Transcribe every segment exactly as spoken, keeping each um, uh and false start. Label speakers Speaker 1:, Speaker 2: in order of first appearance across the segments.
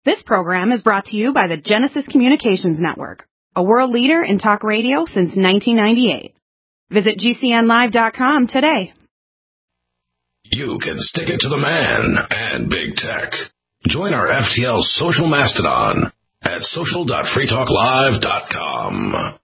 Speaker 1: This program is brought to you by the Genesis Communications Network, a world leader in talk radio since nineteen ninety-eight. Visit G C N live dot com today.
Speaker 2: You can stick it to the man and big tech. Join our F T L social mastodon at social dot free talk live dot com.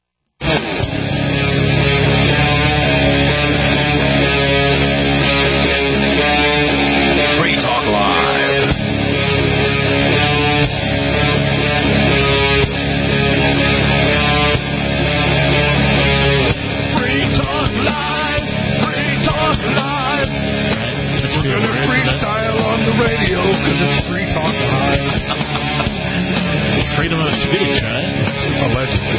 Speaker 3: Radio, because it's free talk live.
Speaker 4: Freedom of speech, right?
Speaker 3: Allegedly.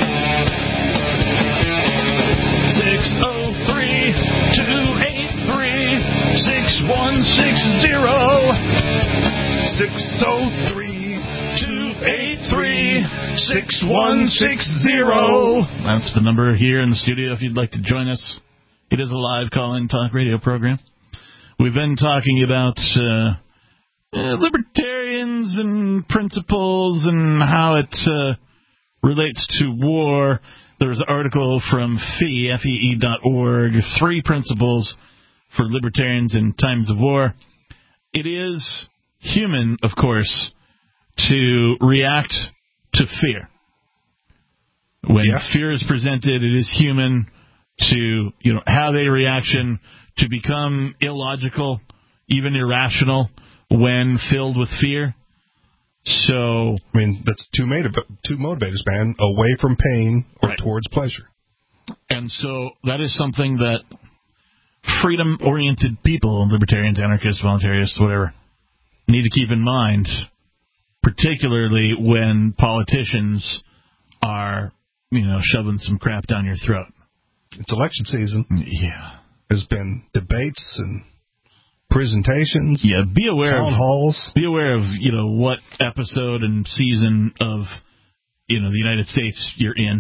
Speaker 4: six oh three, two eight three, six one six zero.
Speaker 3: six oh three, two eight three, six one six zero.
Speaker 4: That's the number here in the studio if you'd like to join us. It is a live call-in talk radio program. We've been talking about uh, Uh, libertarians and principles and how it uh, relates to war. There was an article from F E E, F E E dot org, Three Principles for Libertarians in Times of War. It is human, of course, to react to fear. When
Speaker 3: yeah.
Speaker 4: fear is presented, it is human to, you know, have a reaction, to become illogical, even irrational, when filled with fear. So,
Speaker 3: I mean, that's two, motiv- two motivators, man. Away from pain or
Speaker 4: right.
Speaker 3: towards pleasure.
Speaker 4: And so that is something that freedom-oriented people, libertarians, anarchists, voluntarists, whatever, need to keep in mind, particularly when politicians are, you know, shoving some crap down your throat.
Speaker 3: It's election season.
Speaker 4: Yeah.
Speaker 3: There's been debates and presentations,
Speaker 4: yeah, be aware
Speaker 3: town
Speaker 4: of,
Speaker 3: halls.
Speaker 4: Be aware of, you know, what episode and season of, you know, the United States you're in.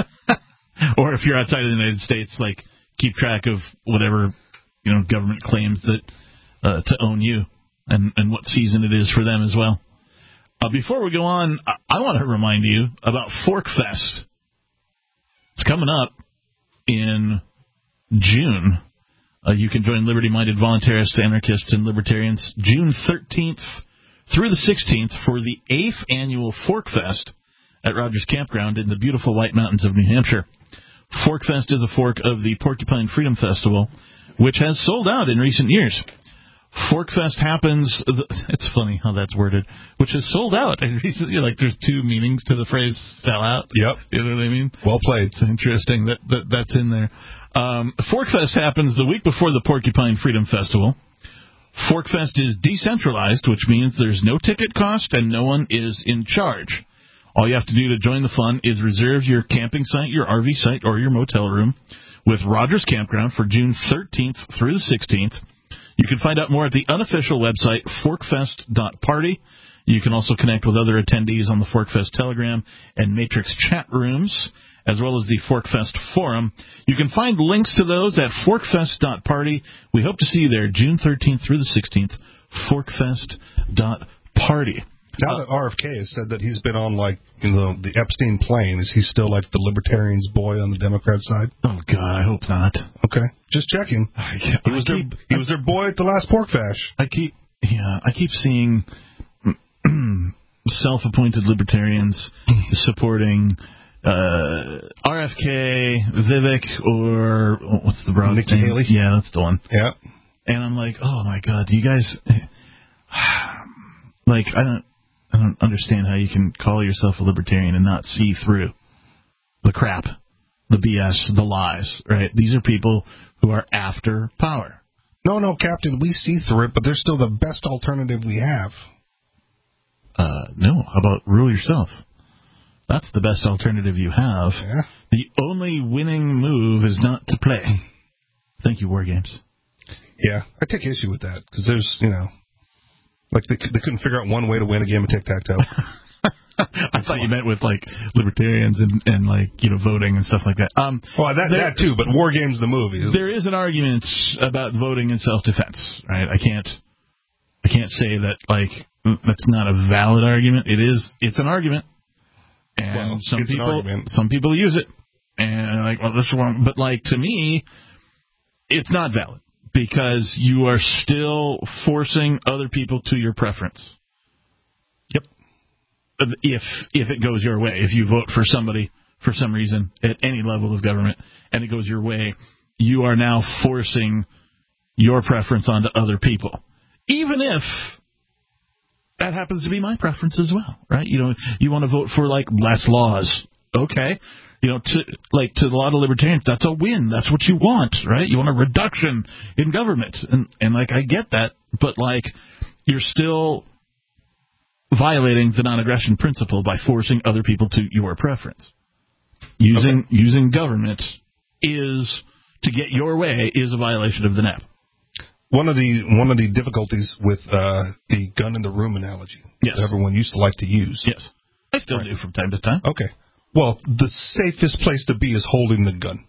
Speaker 4: Or if you're outside of the United States, like, keep track of whatever, you know, government claims that uh, to own you and, and what season it is for them as well. Uh, before we go on, I, I want to remind you about Fork Fest. It's coming up in June. Uh, you can join liberty-minded voluntarists, anarchists, and libertarians June thirteenth through the sixteenth for the eighth annual Fork Fest at Rogers Campground in the beautiful White Mountains of New Hampshire. Fork Fest is a fork of the Porcupine Freedom Festival, which has sold out in recent years. Fork Fest happens, it's funny how that's worded, which has sold out. And recently, like, there's two meanings to the phrase sell out.
Speaker 3: Yep.
Speaker 4: You know what I mean?
Speaker 3: Well played.
Speaker 4: It's interesting that, that that's in there. Um, Fork Fest happens the week before the Porcupine Freedom Festival. Fork Fest is decentralized, which means there's no ticket cost and no one is in charge. All you have to do to join the fun is reserve your camping site, your R V site, or your motel room with Rogers Campground for June thirteenth through the sixteenth. You can find out more at the unofficial website, forkfest dot party. You can also connect with other attendees on the Forkfest Telegram and Matrix chat rooms, as well as the Forkfest Forum. You can find links to those at forkfest dot party. We hope to see you there June thirteenth through the sixteenth, forkfest dot party.
Speaker 3: Now that R F K has said that he's been on, like, you know, the Epstein plane, is he still, like, the Libertarians' boy on the Democrat side?
Speaker 4: Oh, God, I hope not.
Speaker 3: Okay. Just checking.
Speaker 4: I,
Speaker 3: he, was
Speaker 4: I keep,
Speaker 3: their, he was their boy at the last Pork Fash.
Speaker 4: I keep, yeah, I keep seeing self-appointed libertarians supporting uh, R F K, Vivek, or what's the broad
Speaker 3: Nikki
Speaker 4: name?
Speaker 3: Haley?
Speaker 4: Yeah, that's the one.
Speaker 3: Yeah.
Speaker 4: And I'm like, oh my God, you guys, like, I don't, I don't understand how you can call yourself a libertarian and not see through the crap, the B S, the lies, right? These are people who are after power.
Speaker 3: No, no, Captain, we see through it, but they're still the best alternative we have.
Speaker 4: Uh, no, how about rule yourself? That's the best alternative you have.
Speaker 3: Yeah.
Speaker 4: The only winning move is not to play. Thank you, War Games.
Speaker 3: Yeah, I take issue with that, because there's, you know, like they, they couldn't figure out one way to win a game of tic-tac-toe.
Speaker 4: I thought you meant with, like, libertarians and, and, like, you know, voting and stuff like that. Um,
Speaker 3: well, that, there, that too, but War Games the movie.
Speaker 4: There is an argument about voting in self-defense, right? I can't, I can't say that, like, that's not a valid argument. It is. It's an argument, and
Speaker 3: well,
Speaker 4: some people some people use it, and like, well, this one. But like to me, it's not valid because you are still forcing other people to your preference.
Speaker 3: Yep.
Speaker 4: If if it goes your way, if you vote for somebody for some reason at any level of government and it goes your way, you are now forcing your preference onto other people, even if that happens to be my preference as well, right? You know, you want to vote for like less laws, okay? You know, to like to a lot of libertarians, that's a win. That's what you want, right? You want a reduction in government, and and like I get that, but like you're still violating the non-aggression principle by forcing other people to your preference. Using okay. using government is to get your way is a violation of the N A P.
Speaker 3: One of the one of the difficulties with uh, the gun in the room analogy
Speaker 4: yes.
Speaker 3: that everyone used to like to use.
Speaker 4: Yes, I still right. do from time to time.
Speaker 3: Okay. Well, the safest place to be is holding the gun.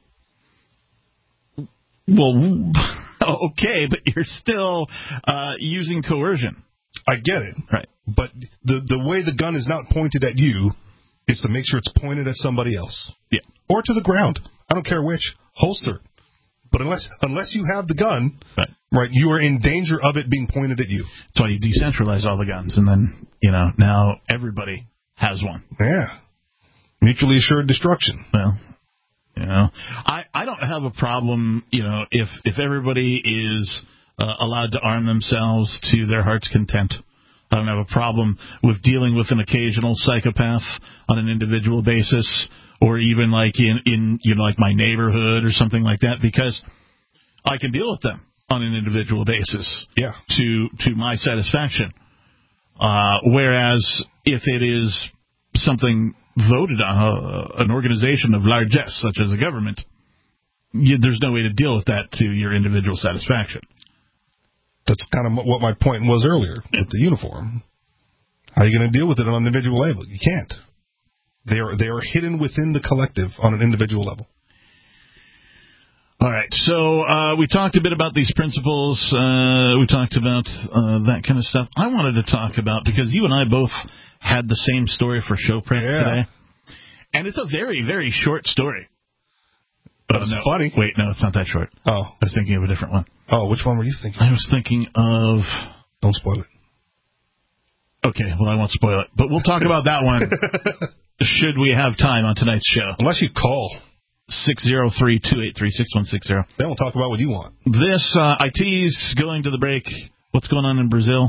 Speaker 4: Well, okay, but you're still uh, using coercion.
Speaker 3: I get it.
Speaker 4: Right.
Speaker 3: But the the way the gun is not pointed at you is to make sure it's pointed at somebody else.
Speaker 4: Yeah.
Speaker 3: Or to the ground. I don't care which. Holster. But unless unless you have the gun,
Speaker 4: right.
Speaker 3: right, you are in danger of it being pointed at you.
Speaker 4: That's why you decentralize all the guns, and then, you know, now everybody has one.
Speaker 3: Yeah. Mutually assured destruction.
Speaker 4: Well, you know, I, I don't have a problem, you know, if, if everybody is uh, allowed to arm themselves to their heart's content. I don't have a problem with dealing with an occasional psychopath on an individual basis, or even like in, in you know like my neighborhood or something like that, because I can deal with them on an individual basis.
Speaker 3: Yeah.
Speaker 4: To to my satisfaction. Uh, whereas if it is something voted on, uh, an organization of largesse such as a government, you, there's no way to deal with that to your individual satisfaction.
Speaker 3: That's kind of what my point was earlier with the uniform. How are you going to deal with it on an individual level? You can't. They are they are hidden within the collective on an individual level.
Speaker 4: All right. So uh, we talked a bit about these principles. Uh, we talked about uh, that kind of stuff. I wanted to talk about, because you and I both had the same story for show prep
Speaker 3: yeah.
Speaker 4: today. And it's a very, very short story.
Speaker 3: That's
Speaker 4: uh, no,
Speaker 3: funny.
Speaker 4: Wait, no, it's not that short.
Speaker 3: Oh.
Speaker 4: I was thinking of a different one.
Speaker 3: Oh, which one were you thinking?
Speaker 4: I was thinking of...
Speaker 3: Don't spoil it.
Speaker 4: Okay, well, I won't spoil it. But we'll talk about that one should we have time on tonight's show.
Speaker 3: Unless you call.
Speaker 4: six oh three, two eight three, six one six zero.
Speaker 3: Then we'll talk about what you want.
Speaker 4: This, uh, I tease going to the break. What's going on in Brazil?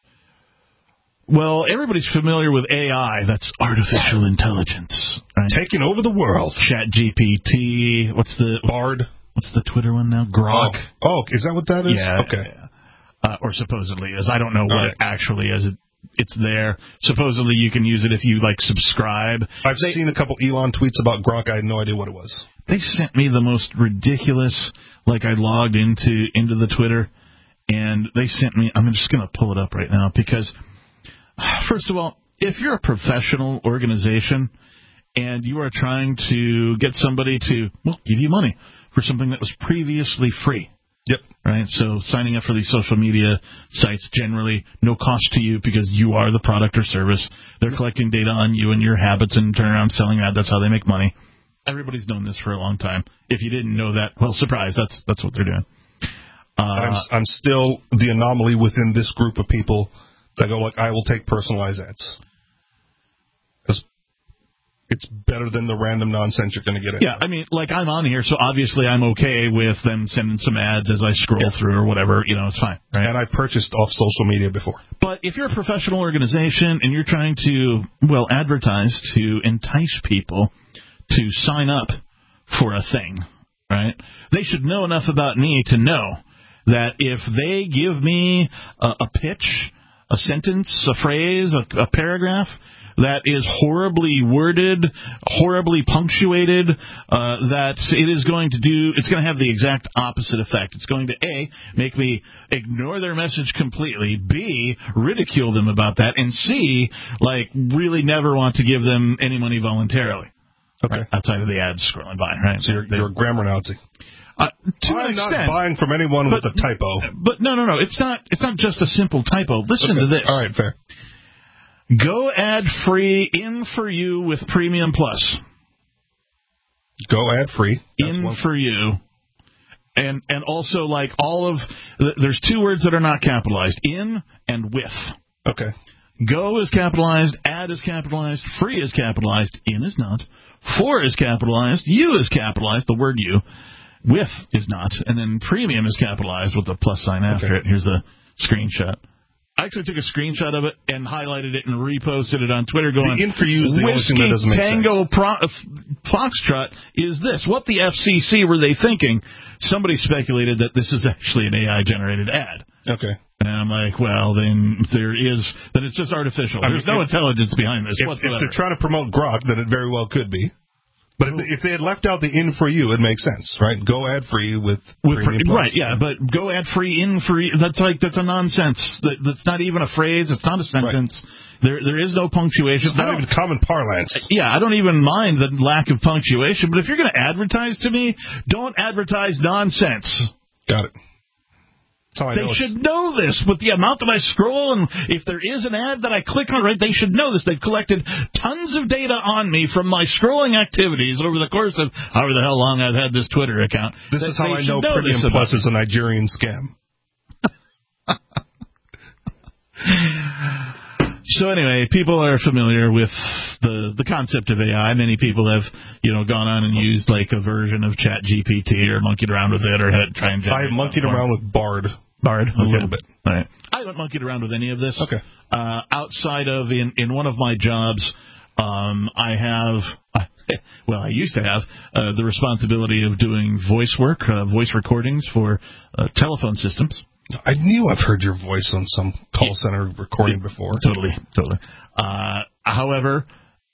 Speaker 4: Well, everybody's familiar with A I. That's artificial intelligence. Right?
Speaker 3: Taking over the world.
Speaker 4: Chat G P T. What's the...
Speaker 3: Bard.
Speaker 4: What's the Twitter one now? Grok.
Speaker 3: Oh, oh is that what that is?
Speaker 4: Yeah.
Speaker 3: Okay.
Speaker 4: Yeah. Uh, or supposedly is. I don't know what
Speaker 3: right.
Speaker 4: it actually is. It, it's there. Supposedly you can use it if you, like, subscribe.
Speaker 3: I've
Speaker 4: they,
Speaker 3: seen a couple Elon tweets about Grok. I had no idea what it was.
Speaker 4: They sent me the most ridiculous, like, I logged into into the Twitter, and they sent me... I'm just going to pull it up right now, because... First of all, if you're a professional organization and you are trying to get somebody to, well, give you money for something that was previously free.
Speaker 3: Yep.
Speaker 4: Right? So signing up for these social media sites, generally no cost to you because you are the product or service. They're collecting data on you and your habits and turn around selling that. That's how they make money. Everybody's known this for a long time. If you didn't know that, well, surprise, that's that's what they're doing. Uh,
Speaker 3: I'm, I'm still the anomaly within this group of people. I go like, I will take personalized ads. Because it's better than the random nonsense you're going to get. Anyway.
Speaker 4: Yeah, I mean, like, I'm on here, so obviously I'm okay with them sending some ads as I scroll yeah. through or whatever. You know, it's fine. Right?
Speaker 3: And I purchased off social media before.
Speaker 4: But if you're a professional organization and you're trying to, well, advertise to entice people to sign up for a thing, right, they should know enough about me to know that if they give me a, a pitch, a sentence, a phrase, a, a paragraph that is horribly worded, horribly punctuated, uh, that it is going to do, it's going to have the exact opposite effect. It's going to, A, make me ignore their message completely, B, ridicule them about that, and C, like, really never want to give them any money voluntarily.
Speaker 3: Okay.
Speaker 4: Right, outside of the ads scrolling by, right?
Speaker 3: So you're, you're a grammar Nazi.
Speaker 4: Uh, to
Speaker 3: I'm
Speaker 4: an
Speaker 3: not
Speaker 4: extent,
Speaker 3: buying from anyone
Speaker 4: but,
Speaker 3: with a typo.
Speaker 4: But no, no, no. It's not. It's not just a simple typo. Listen
Speaker 3: okay.
Speaker 4: to this.
Speaker 3: All right, fair.
Speaker 4: Go ad-free in for you with Premium Plus.
Speaker 3: Go ad-free. That's
Speaker 4: In
Speaker 3: one.
Speaker 4: for you. And and also, like, all of... There's two words that are not capitalized. In and with.
Speaker 3: Okay.
Speaker 4: Go is capitalized. Ad is capitalized. Free is capitalized. In is not. For is capitalized. You is capitalized. The word you. With is not. And then Premium is capitalized with the plus sign after
Speaker 3: okay.
Speaker 4: it. Here's a screenshot. I actually took a screenshot of it and highlighted it and reposted it on Twitter going,
Speaker 3: the in for you is the only thing that doesn't make
Speaker 4: Tango
Speaker 3: sense.
Speaker 4: Pro- Foxtrot is this. What the F C C were they thinking? Somebody speculated that this is actually an A I-generated ad.
Speaker 3: Okay.
Speaker 4: And I'm like, well, then there is, then it's just artificial.
Speaker 3: I
Speaker 4: There's
Speaker 3: mean,
Speaker 4: no
Speaker 3: if,
Speaker 4: intelligence behind this
Speaker 3: if,
Speaker 4: whatsoever.
Speaker 3: If they're trying to promote Grok, then it very well could be. But if, if they had left out the in for you, it makes sense, right? Go ad free with,
Speaker 4: with
Speaker 3: Premium Plus.
Speaker 4: Right, yeah, but go ad free in free. That's like that's a nonsense. That, that's not even a phrase. It's not a sentence. Right. There there is no punctuation.
Speaker 3: It's not even common parlance.
Speaker 4: Yeah, I don't even mind the lack of punctuation. But if you're going to advertise to me, don't advertise nonsense.
Speaker 3: Got it. I
Speaker 4: They should know this with the amount that I scroll, and if there is an ad that I click on, right, they should know this. They've collected tons of data on me from my scrolling activities over the course of however the hell long I've had this Twitter account.
Speaker 3: This is how I know, know Premium Plus is a Nigerian scam.
Speaker 4: So anyway, people are familiar with the the concept of A I. Many people have, you know, gone on and used like a version of Chat G P T or monkeyed around with it or had try and.
Speaker 3: I have monkeyed around with Bard.
Speaker 4: Bard,
Speaker 3: a
Speaker 4: okay.
Speaker 3: little bit.
Speaker 4: All right. I haven't monkeyed around with any of this.
Speaker 3: Okay.
Speaker 4: Uh, outside of in in one of my jobs, um, I have. Uh, well, I used to have uh, the responsibility of doing voice work, uh, voice recordings for uh, telephone systems.
Speaker 3: I knew I've heard your voice on some call center recording
Speaker 4: yeah,
Speaker 3: before.
Speaker 4: Totally, totally. Uh, however,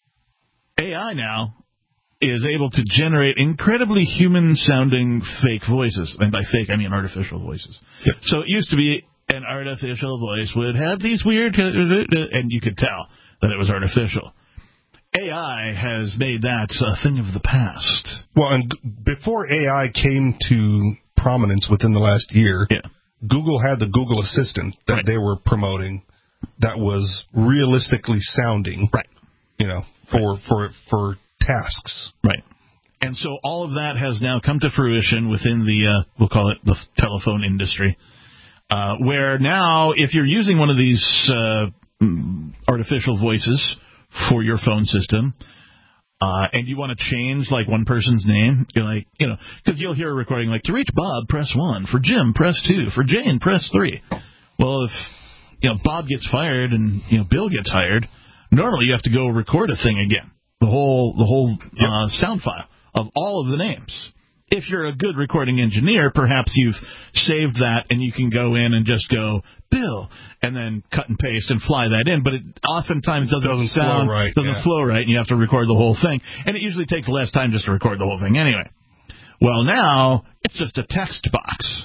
Speaker 4: A I now is able to generate incredibly human-sounding fake voices. And by fake, I mean artificial voices.
Speaker 3: Yep.
Speaker 4: So it used to be an artificial voice would have these weird... And you could tell that it was artificial. A I has made that a thing of the past.
Speaker 3: Well, and before A I came to prominence within the last year...
Speaker 4: Yeah.
Speaker 3: Google had the Google Assistant that
Speaker 4: right.
Speaker 3: they were promoting that was realistically sounding,
Speaker 4: right?
Speaker 3: You know, for
Speaker 4: right.
Speaker 3: for for tasks,
Speaker 4: right? And so all of that has now come to fruition within the uh, we'll call it the telephone industry, uh, where now if you're using one of these uh, artificial voices for your phone system. Uh, and you want to change, like, one person's name, you're like, you know, because you'll hear a recording like, to reach Bob, press one. For Jim, press two. For Jane, press three. Well, if, you know, Bob gets fired and, you know, Bill gets hired, normally you have to go record a thing again. The whole, the whole
Speaker 3: yep.
Speaker 4: uh, sound file of all of the names. If you're a good recording engineer, perhaps you've saved that and you can go in and just go, Bill, and then cut and paste and fly that in. But it oftentimes doesn't,
Speaker 3: doesn't
Speaker 4: sound,
Speaker 3: flow right,
Speaker 4: doesn't
Speaker 3: yeah.
Speaker 4: flow right, and you have to record the whole thing. And it usually takes less time just to record the whole thing anyway. Well, now it's just a text box.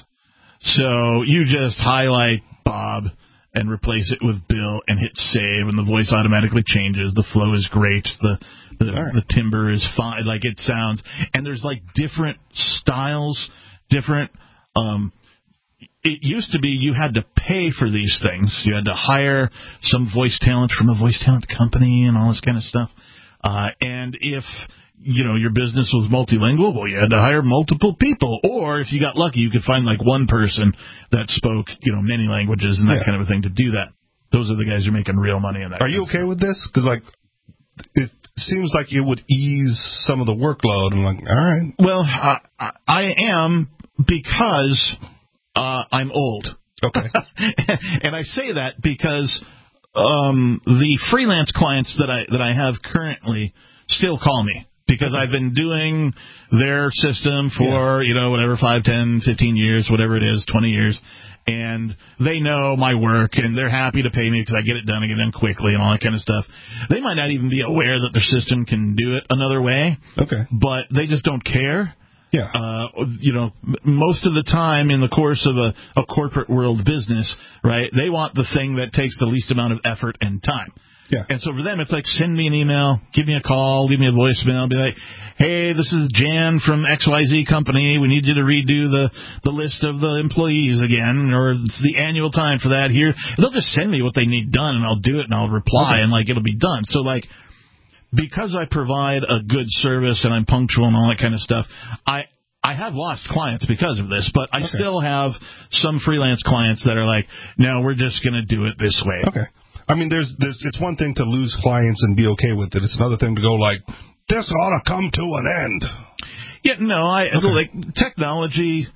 Speaker 4: So you just highlight Bob and replace it with Bill and hit save, and the voice automatically changes. The flow is great. The the,
Speaker 3: right.
Speaker 4: the timbre is fine. Like, it sounds. And there's, like, different styles, different... Um, it used to be you had to pay for these things. You had to hire some voice talent from a voice talent company and all this kind of stuff. Uh, and if... you know, your business was multilingual, well, you had to hire multiple people. Or if you got lucky, you could find like one person that spoke, you know, many languages and that
Speaker 3: yeah.
Speaker 4: kind of a thing to do that. Those are the guys who are making real money in that.
Speaker 3: Are you okay with this? Because, like, it seems like it would ease some of the workload. I'm like, all right.
Speaker 4: Well, uh, I am because uh, I'm old.
Speaker 3: Okay.
Speaker 4: And I say that because um, the freelance clients that I that I have currently still call me. Because I've been doing their system for, yeah. you know, whatever, five, ten, fifteen years, whatever it is, twenty years. And they know my work, and they're happy to pay me because I get it done and get it done quickly and all that kind of stuff. They might not even be aware that their system can do it another way.
Speaker 3: Okay.
Speaker 4: But they just don't care.
Speaker 3: Yeah.
Speaker 4: Uh, you know, most of the time in the course of a, a corporate world business, right, they want the thing that takes the least amount of effort and time.
Speaker 3: Yeah.
Speaker 4: And so for them, it's like, send me an email, give me a call, leave me a voicemail, be like, hey, this is Jan from X Y Z company. We need you to redo the, the list of the employees again, or it's the annual time for that here. They'll just send me what they need done, and I'll do it, and I'll reply, okay. and, like, it'll be done. So, like, because I provide a good service and I'm punctual and all that kind of stuff, I I have lost clients because of this, but I okay. still have some freelance clients that are like, no, we're just going to do it this way.
Speaker 3: Okay. I mean, there's, there's, it's one thing to lose clients and be okay with it. It's another thing to go like, this ought to come to an end.
Speaker 4: Yeah, no, I
Speaker 3: okay.
Speaker 4: like technology.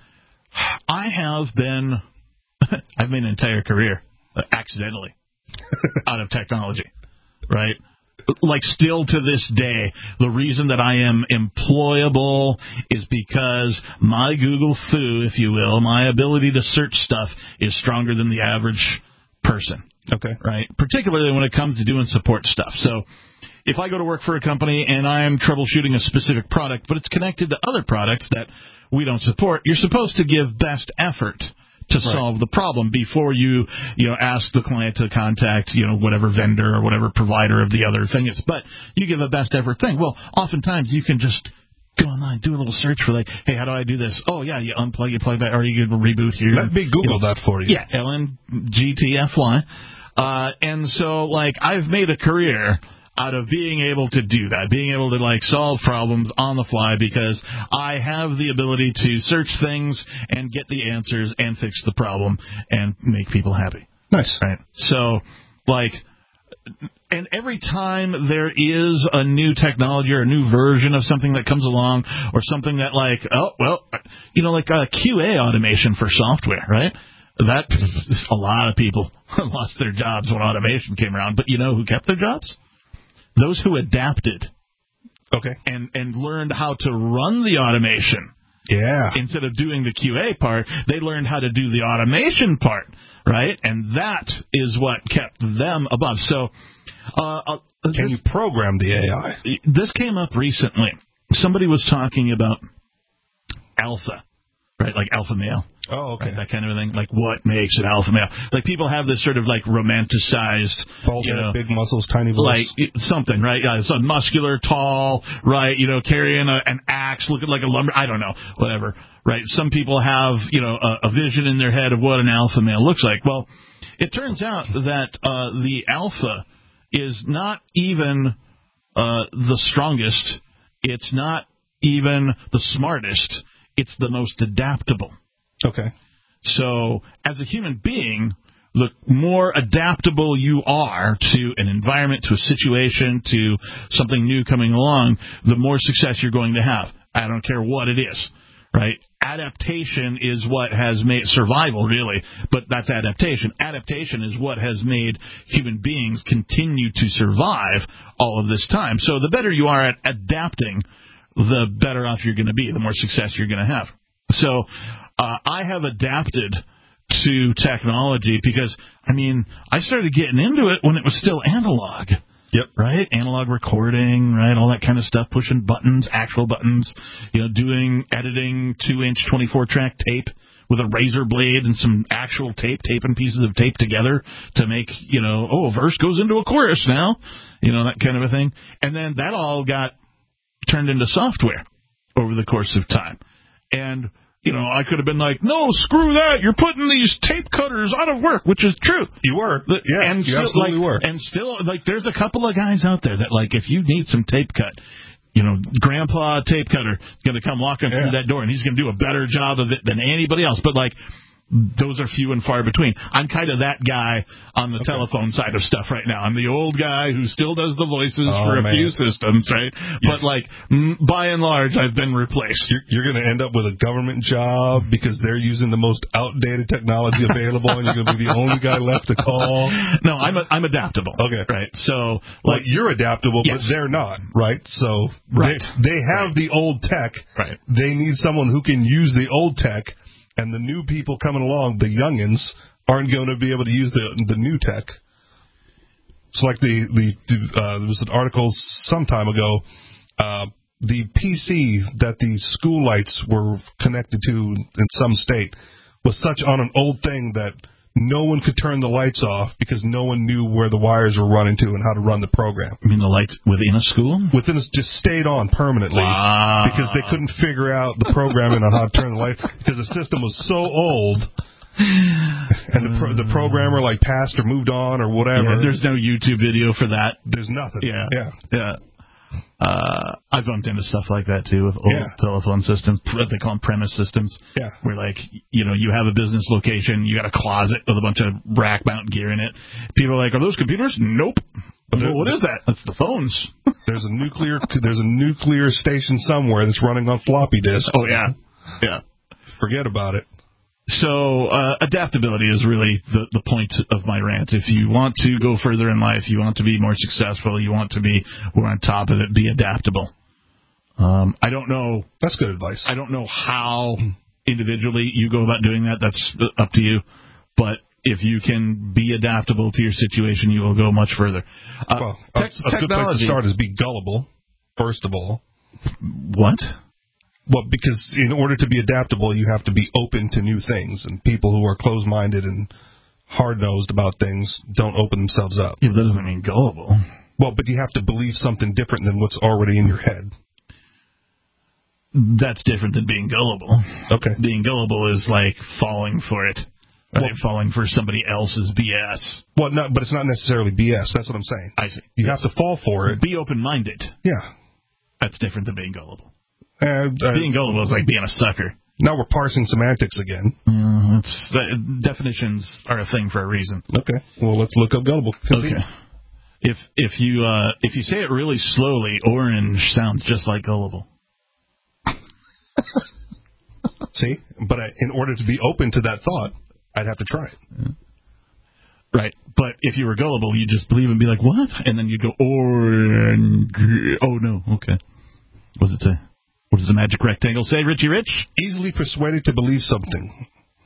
Speaker 4: I have been, I've made an entire career uh, accidentally out of technology, right? Like, still to this day, the reason that I am employable is because my Google foo, if you will, my ability to search stuff is stronger than the average person.
Speaker 3: Okay.
Speaker 4: Right? Particularly when it comes to doing support stuff. So if I go to work for a company and I am troubleshooting a specific product, but it's connected to other products that we don't support, you're supposed to give best effort to right. solve the problem before you, you know, ask the client to contact, you know, whatever vendor or whatever provider of the other thing is. But you give a best effort thing. Well, oftentimes you can just go online, do a little search for, like, hey, how do I do this? Oh, yeah, you unplug, you plug that, or you can reboot here.
Speaker 3: Let me Google you know, that for you.
Speaker 4: Yeah, L N G T F Y. Uh, and so, like, I've made a career out of being able to do that, being able to, like, solve problems on the fly because I have the ability to search things and get the answers and fix the problem and make people happy.
Speaker 3: Nice.
Speaker 4: Right? So, like, and every time there is a new technology or a new version of something that comes along or something that, like, oh, well, you know, like uh, Q A automation for software, right? That, a lot of people lost their jobs when automation came around. But you know who kept their jobs? Those who adapted,
Speaker 3: okay,
Speaker 4: and, and learned how to run the automation.
Speaker 3: Yeah.
Speaker 4: Instead of doing the Q A part, they learned how to do the automation part, right? And that is what kept them above. So, uh, uh,
Speaker 3: can
Speaker 4: this,
Speaker 3: you program the A I?
Speaker 4: This came up recently. Somebody was talking about alpha, right? Like alpha male.
Speaker 3: Oh, okay.
Speaker 4: Right, that kind of thing. Like, what makes an alpha male? Like, people have this sort of, like, romanticized,
Speaker 3: bald
Speaker 4: you
Speaker 3: head,
Speaker 4: know,
Speaker 3: big muscles, tiny voice.
Speaker 4: Like, something, right? Yeah, it's a muscular, tall, right, you know, carrying a, an axe, looking like a lumber, I don't know, whatever, right? Some people have, you know, a, a vision in their head of what an alpha male looks like. Well, it turns out that uh, the alpha is not even uh, the strongest. It's not even the smartest. It's the most adaptable.
Speaker 3: Okay.
Speaker 4: So, as a human being, the more adaptable you are to an environment, to a situation, to something new coming along, the more success you're going to have. I don't care what it is, right? Adaptation is what has made survival, really, but that's adaptation. Adaptation is what has made human beings continue to survive all of this time. So, the better you are at adapting, the better off you're going to be, the more success you're going to have. So, uh, I have adapted to technology because, I mean, I started getting into it when it was still analog.
Speaker 3: Yep.
Speaker 4: Right? Analog recording, right? All that kind of stuff, pushing buttons, actual buttons, you know, doing, editing two-inch twenty-four track tape with a razor blade and some actual tape, taping pieces of tape together to make, you know, oh, a verse goes into a chorus now, you know, that kind of a thing. And then that all got turned into software over the course of time. And, you know, I could have been like, no, screw that. You're putting these tape cutters out of work, which is true.
Speaker 3: You were. Yeah,
Speaker 4: and
Speaker 3: you
Speaker 4: still,
Speaker 3: absolutely
Speaker 4: like,
Speaker 3: were.
Speaker 4: And still, like, there's a couple of guys out there that, like, if you need some tape cut, you know, Grandpa Tape Cutter is going to come walking yeah. through that door, and he's going to do a better job of it than anybody else. But, like, those are few and far between. I'm kind of that guy on the okay. telephone side of stuff right now. I'm the old guy who still does the voices
Speaker 3: oh,
Speaker 4: for a
Speaker 3: man.
Speaker 4: few systems, right? Yeah. But, like, m- by and large, I've been replaced.
Speaker 3: You're, you're going to end up with a government job because they're using the most outdated technology available, and you're going to be the only guy left to call.
Speaker 4: No, I'm a, I'm adaptable.
Speaker 3: Okay.
Speaker 4: Right. So,
Speaker 3: like, well, you're adaptable,
Speaker 4: yes.
Speaker 3: but they're not, right? So
Speaker 4: right.
Speaker 3: they, they have right. the old tech.
Speaker 4: Right.
Speaker 3: They need someone who can use the old tech. And the new people coming along, the youngins, aren't going to be able to use the the new tech. It's like the the uh, there was an article some time ago. Uh, the P C that the school lights were connected to in some state was such on an old thing that no one could turn the lights off because no one knew where the wires were running to and how to run the program.
Speaker 4: I mean, the lights within a school?
Speaker 3: Within a, just stayed on permanently
Speaker 4: wow.
Speaker 3: because they couldn't figure out the programming on how to turn the lights because the system was so old. And the pro- the programmer like passed or moved on or whatever.
Speaker 4: Yeah, there's no YouTube video for that.
Speaker 3: There's nothing.
Speaker 4: Yeah,
Speaker 3: yeah,
Speaker 4: yeah. Uh, I've bumped into stuff like that too with old
Speaker 3: yeah.
Speaker 4: telephone systems. They call them premise systems.
Speaker 3: Yeah,
Speaker 4: where like you know you have a business location, you got a closet with a bunch of rack mount gear in it. People are like, "Are those computers?" Nope. Well, what is that? That's the phones.
Speaker 3: There's a nuclear there's a nuclear station somewhere that's running on floppy disks.
Speaker 4: Oh yeah, yeah.
Speaker 3: Forget about it.
Speaker 4: So uh, adaptability is really the, the point of my rant. If you want to go further in life, you want to be more successful, you want to be more on top of it, be adaptable. Um, I don't know.
Speaker 3: That's good advice.
Speaker 4: I don't know how individually you go about doing that. That's up to you. But if you can be adaptable to your situation, you will go much further. Uh,
Speaker 3: well,
Speaker 4: te-
Speaker 3: a, a good place to start is be gullible, first of all.
Speaker 4: What?
Speaker 3: Well, because in order to be adaptable, you have to be open to new things, and people who are closed-minded and hard-nosed about things don't open themselves up.
Speaker 4: Yeah, but that doesn't mean gullible.
Speaker 3: Well, but you have to believe something different than what's already in your head.
Speaker 4: That's different than being gullible.
Speaker 3: Okay.
Speaker 4: Being gullible is like falling for it, right? Well, falling for somebody else's B S.
Speaker 3: Well, no, but it's not necessarily B S. That's what I'm saying.
Speaker 4: I see.
Speaker 3: You yes. have to fall for it.
Speaker 4: Be open-minded.
Speaker 3: Yeah.
Speaker 4: That's different than being gullible.
Speaker 3: Uh, uh,
Speaker 4: being gullible is like being a sucker.
Speaker 3: Now we're parsing semantics again.
Speaker 4: Uh, it's, uh, definitions are a thing for a reason.
Speaker 3: Okay. Well, let's look up gullible.
Speaker 4: Okay. If if you uh, if you say it really slowly, orange sounds just like gullible.
Speaker 3: See, but I, in order to be open to that thought, I'd have to try it.
Speaker 4: Yeah. Right, but if you were gullible, you'd just believe and be like, what? And then you'd go, orange. Oh, no, okay. What does it say? What does the magic rectangle say, Richie Rich?
Speaker 3: Easily persuaded to believe something.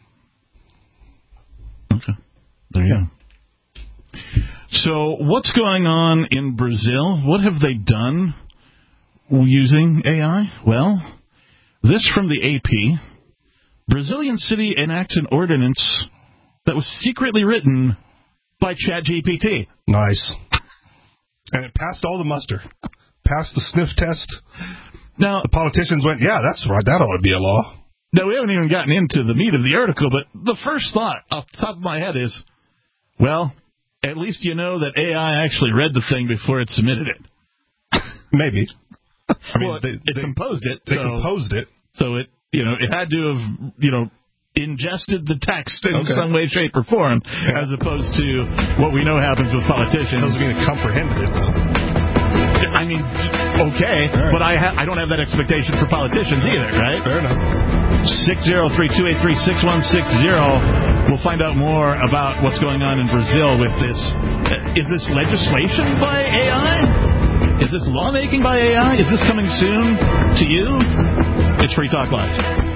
Speaker 4: Okay. There you go. So what's going on in Brazil? What have they done using A I? Well, this from the A P. Brazilian city enacts an ordinance that was secretly written by ChatGPT.
Speaker 3: Nice. And it passed all the muster. Passed the sniff test.
Speaker 4: Now,
Speaker 3: the politicians went, yeah, that's right, that ought to be a law.
Speaker 4: Now, we haven't even gotten into the meat of the article, but the first thought off the top of my head is, well, at least you know that A I actually read the thing before it submitted it.
Speaker 3: Maybe. I mean,
Speaker 4: well,
Speaker 3: they,
Speaker 4: it
Speaker 3: they
Speaker 4: composed it.
Speaker 3: They
Speaker 4: so,
Speaker 3: composed it.
Speaker 4: So it, you know, it had to have, you know, ingested the text in
Speaker 3: okay.
Speaker 4: some way, shape, or form, yeah. as opposed to what we know happens with politicians.
Speaker 3: Doesn't mean it comprehended it, though.
Speaker 4: I mean, okay, right. but I ha- I don't have that expectation for politicians either, right?
Speaker 3: Fair enough.
Speaker 4: six zero three, two eight three, six one six zero. We'll find out more about what's going on in Brazil with this. Uh, is this legislation by A I? Is this lawmaking by A I? Is this coming soon to you? It's Free Talk Live.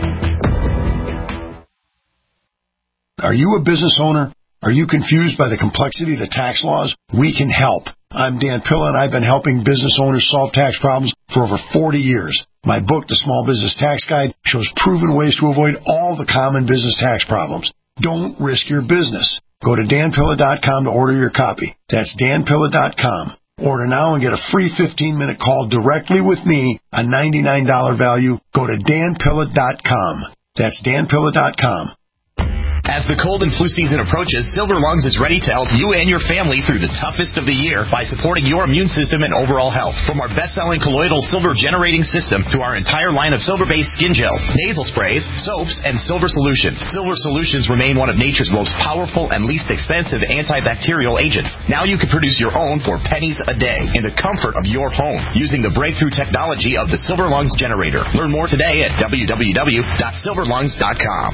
Speaker 5: Are you a business owner? Are you confused by the complexity of the tax laws? We can help. I'm Dan Pilla, and I've been helping business owners solve tax problems for over forty years. My book, The Small Business Tax Guide, shows proven ways to avoid all the common business tax problems. Don't risk your business. Go to dan pilla dot com to order your copy. That's dan pilla dot com. Order now and get a free fifteen-minute call directly with me, a ninety-nine dollars value. Go to dan pilla dot com. That's dan pilla dot com.
Speaker 6: As the cold and flu season approaches, Silver Lungs is ready to help you and your family through the toughest of the year by supporting your immune system and overall health. From our best-selling colloidal silver generating system to our entire line of silver-based skin gels, nasal sprays, soaps, and silver solutions. Silver solutions remain one of nature's most powerful and least expensive antibacterial agents. Now you can produce your own for pennies a day in the comfort of your home using the breakthrough technology of the Silver Lungs generator. Learn more today at w w w dot silver lungs dot com.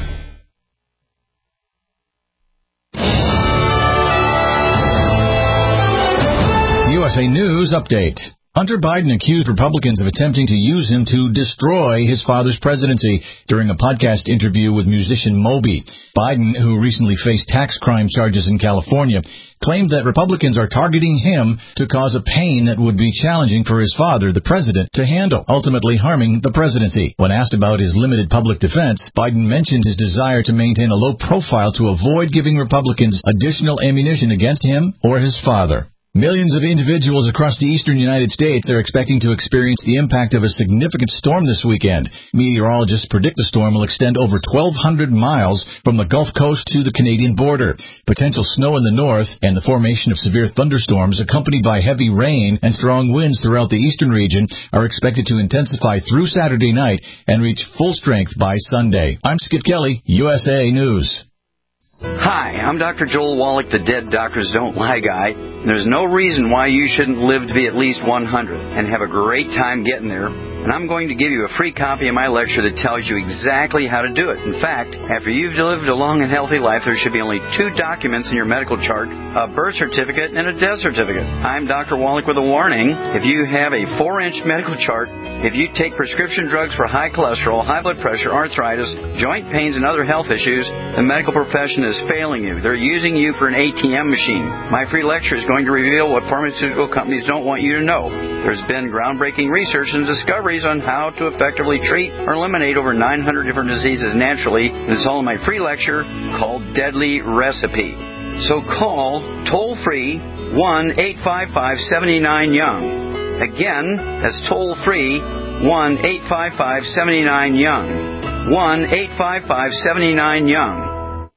Speaker 7: U S A News Update. Hunter Biden accused Republicans of attempting to use him to destroy his father's presidency during a podcast interview with musician Moby. Biden, who recently faced tax crime charges in California, claimed that Republicans are targeting him to cause a pain that would be challenging for his father, the president, to handle, ultimately harming the presidency. When asked about his limited public defense, Biden mentioned his desire to maintain a low profile to avoid giving Republicans additional ammunition against him or his father. Millions of individuals across the eastern United States are expecting to experience the impact of a significant storm this weekend. Meteorologists predict the storm will extend over twelve hundred miles from the Gulf Coast to the Canadian border. Potential snow in the north and the formation of severe thunderstorms accompanied by heavy rain and strong winds throughout the eastern region are expected to intensify through Saturday night and reach full strength by Sunday. I'm Skip Kelly, U S A News.
Speaker 8: Hi, I'm Doctor Joel Wallach, the Dead Doctors Don't Lie guy. And there's no reason why you shouldn't live to be at least one hundred and have a great time getting there. And I'm going to give you a free copy of my lecture that tells you exactly how to do it. In fact, after you've lived a long and healthy life, there should be only two documents in your medical chart, a birth certificate and a death certificate. I'm Doctor Wallach with a warning. If you have a four-inch medical chart, if you take prescription drugs for high cholesterol, high blood pressure, arthritis, joint pains, and other health issues, the medical profession is failing you. They're using you for an A T M machine. My free lecture is going to reveal what pharmaceutical companies don't want you to know. There's been groundbreaking research and discoveries on how to effectively treat or eliminate over nine hundred different diseases naturally, and it's all in my free lecture called Deadly Recipe. So call toll-free one eight five five, seven nine, young. Again, that's toll-free one eight five five, seven nine, young. one eight five five, seven nine, young.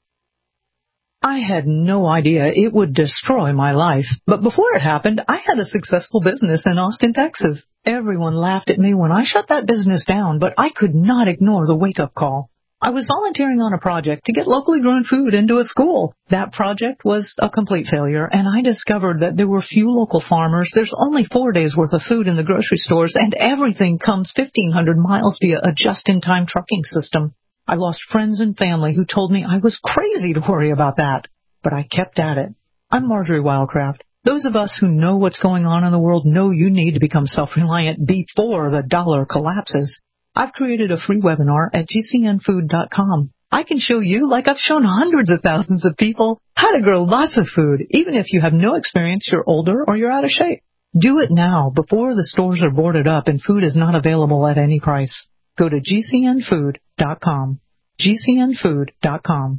Speaker 9: I had no idea it would destroy my life, but before it happened, I had a successful business in Austin, Texas. Everyone laughed at me when I shut that business down, but I could not ignore the wake-up call. I was volunteering on a project to get locally grown food into a school. That project was a complete failure, and I discovered that there were few local farmers. There's only four days' worth of food in the grocery stores, and everything comes fifteen hundred miles via a just-in-time trucking system. I lost friends and family who told me I was crazy to worry about that, but I kept at it. I'm Marjorie Wildcraft. Those of us who know what's going on in the world know you need to become self-reliant before the dollar collapses. I've created a free webinar at G C N food dot com. I can show you, like I've shown hundreds of thousands of people, how to grow lots of food, even if you have no experience, you're older, or you're out of shape. Do it now, before the stores are boarded up and food is not available at any price. Go to G C N food dot com. G C N food dot com.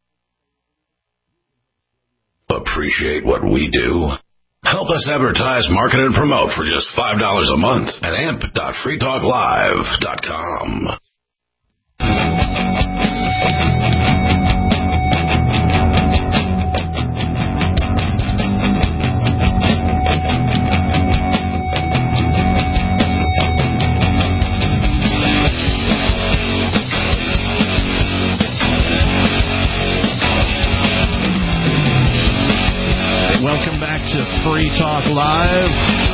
Speaker 2: Appreciate what we do? Help us advertise, market, and promote for just five dollars a month at amp dot free talk live dot com.
Speaker 4: Welcome back to Free Talk Live.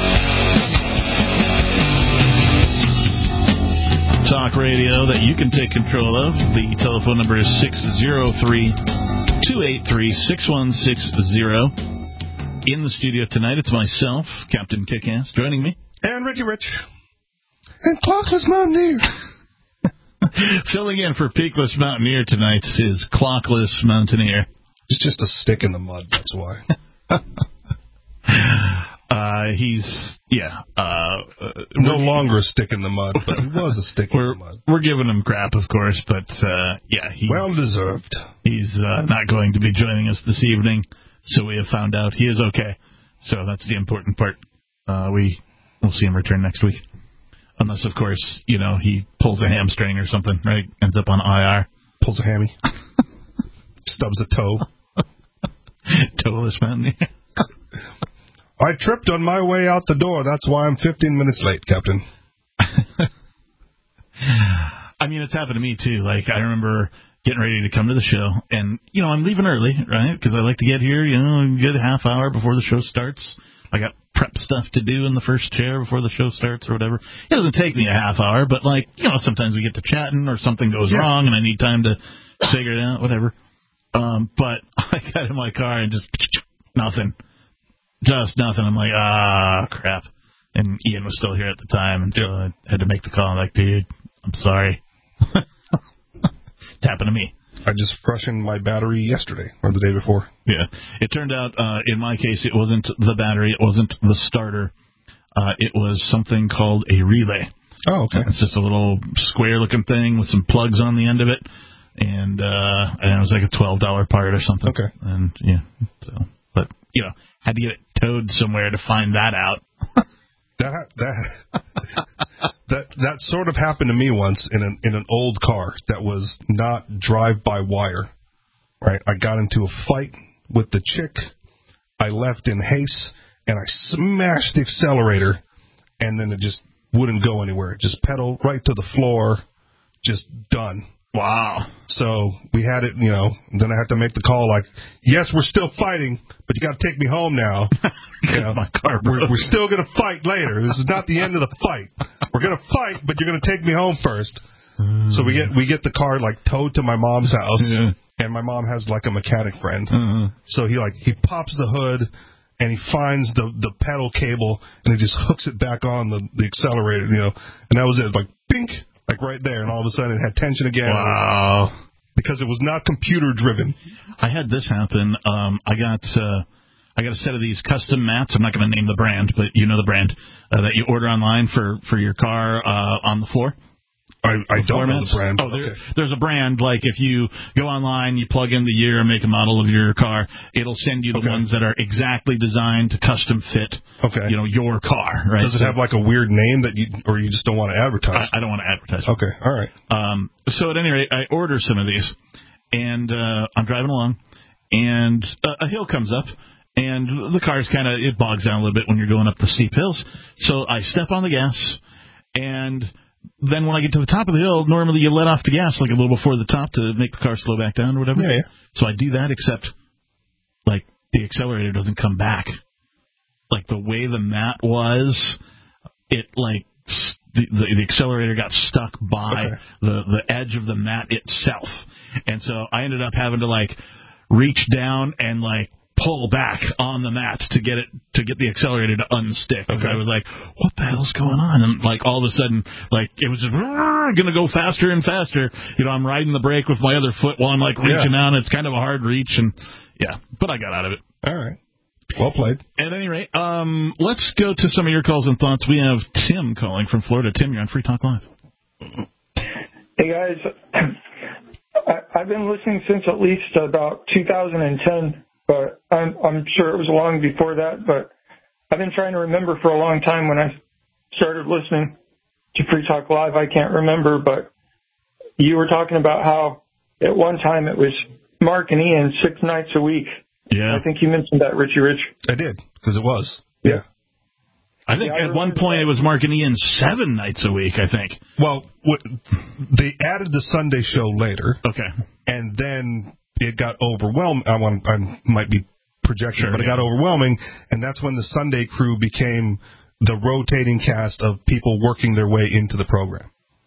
Speaker 4: Talk radio that you can take control of. The telephone number is six oh three, two eight three, six one six zero. In the studio tonight, it's myself, Captain Kickass, joining me.
Speaker 3: And Richie Rich. And Clockless Mountaineer.
Speaker 4: Filling in for Peakless Mountaineer tonight is Clockless Mountaineer.
Speaker 3: It's just a stick in the mud, that's why.
Speaker 4: uh, he's, yeah. Uh,
Speaker 3: no longer a stick in the mud, but he was a stick in
Speaker 4: we're,
Speaker 3: the mud.
Speaker 4: We're giving him crap, of course, but, uh, yeah. He's,
Speaker 3: well deserved.
Speaker 4: He's uh, not going to be joining us this evening, so we have found out he is okay. So that's the important part. Uh, we, we'll see him return next week. Unless, of course, you know, he pulls a hamstring or something, right? Ends up on I R.
Speaker 3: Pulls a hammy. Stubs a toe.
Speaker 4: Toeless Mountaineer.
Speaker 3: I tripped on my way out the door. That's why I'm fifteen minutes late, Captain.
Speaker 4: I mean, it's happened to me, too. Like, I remember getting ready to come to the show, and, you know, I'm leaving early, right? Because I like to get here, you know, a good half hour before the show starts. I got prep stuff to do in the first chair before the show starts or whatever. It doesn't take me a half hour, but, like, you know, sometimes we get to chatting or something goes yeah. wrong and I need time to figure it out, whatever. Um, but I got in my car and just nothing. Just nothing. I'm like, ah, crap. And Ian was still here at the time, and so yep. I had to make the call. I'm like, dude, I'm sorry. It's happened to me.
Speaker 3: I just freshened my battery yesterday or the day before.
Speaker 4: Yeah. It turned out, uh, in my case, it wasn't the battery. It wasn't the starter. Uh, it was something called a relay.
Speaker 3: Oh, okay.
Speaker 4: It's just a little square-looking thing with some plugs on the end of it. And, uh, and it was like a twelve dollars part or something.
Speaker 3: Okay.
Speaker 4: And, yeah. So, but, you know, had to get it towed somewhere to find that out.
Speaker 3: that, that, that, that sort of happened to me once in an, in an old car that was not drive-by-wire. Right? I got into a fight with the chick. I left in haste, and I smashed the accelerator, and then it just wouldn't go anywhere. Just pedal right to the floor, just done.
Speaker 4: Wow.
Speaker 3: So we had it, you know, then I had to make the call like, yes, we're still fighting, but you got to take me home now. You know,
Speaker 4: my car
Speaker 3: we're, we're still going to fight later. This is not the end of the fight. We're going to fight, but you're going to take me home first. Mm. So we get we get the car like towed to my mom's house, yeah. and my mom has like a mechanic friend.
Speaker 4: Mm-hmm.
Speaker 3: So he like he pops the hood and he finds the the pedal cable and he just hooks it back on the the accelerator, you know, and that was it, like bink. Like right there, and all of a sudden it had tension again.
Speaker 4: Wow.
Speaker 3: Because it was not computer driven.
Speaker 4: I had this happen. Um, I got uh, I got a set of these custom mats. I'm not going to name the brand, but you know the brand uh, that you order online for, for your car uh, on the floor.
Speaker 3: I, I don't know the brand.
Speaker 4: Oh, there,
Speaker 3: okay.
Speaker 4: There's a brand, like if you go online, you plug in the year and make a model of your car, it'll send you the
Speaker 3: okay.
Speaker 4: ones that are exactly designed to custom fit,
Speaker 3: okay.
Speaker 4: you know, your car, right?
Speaker 3: Does it
Speaker 4: so,
Speaker 3: have like a weird name that you, or you just don't want to advertise?
Speaker 4: I, I don't want to advertise.
Speaker 3: Okay, all right.
Speaker 4: Um, so at any rate, I order some of these, and uh, I'm driving along, and a, a hill comes up, and the car's kind of, it bogs down a little bit when you're going up the steep hills. So I step on the gas, and then when I get to the top of the hill, normally you let off the gas like a little before the top to make the car slow back down or whatever.
Speaker 3: Yeah, yeah.
Speaker 4: So I do that, except like the accelerator doesn't come back. Like the way the mat was, it like the the, the accelerator got stuck by
Speaker 3: okay.
Speaker 4: the the edge of the mat itself, and so I ended up having to like reach down and like pull back on the mat to get it to get the accelerator to unstick. Because okay. I was like, what the hell's going on? And like all of a sudden, like it was just going to go faster and faster. You know, I'm riding the brake with my other foot while I'm like reaching
Speaker 3: yeah.
Speaker 4: down. It's kind of a hard reach, and yeah, but I got out of it.
Speaker 3: All right. Well played.
Speaker 4: At any rate, um, let's go to some of your calls and thoughts. We have Tim calling from Florida. Tim, you're on Free Talk Live.
Speaker 10: Hey, guys. I, I've been listening since at least about two thousand ten, but I'm, I'm sure it was long before that. But I've been trying to remember for a long time when I started listening to Free Talk Live. I can't remember, but you were talking about how at one time it was Mark and Ian six nights a week.
Speaker 4: Yeah.
Speaker 10: I think you mentioned that, Richie Rich.
Speaker 3: I did, because it was. Yeah.
Speaker 4: I think yeah, I at one point that. It was Mark and Ian seven nights a week, I think.
Speaker 3: Well, what, they added the Sunday show later.
Speaker 4: Okay.
Speaker 3: And then it got overwhelming. I, want, I might be projecting,
Speaker 4: sure,
Speaker 3: but
Speaker 4: yeah.
Speaker 3: it got overwhelming, and that's when the Sunday crew became the rotating cast of people working their way into the program.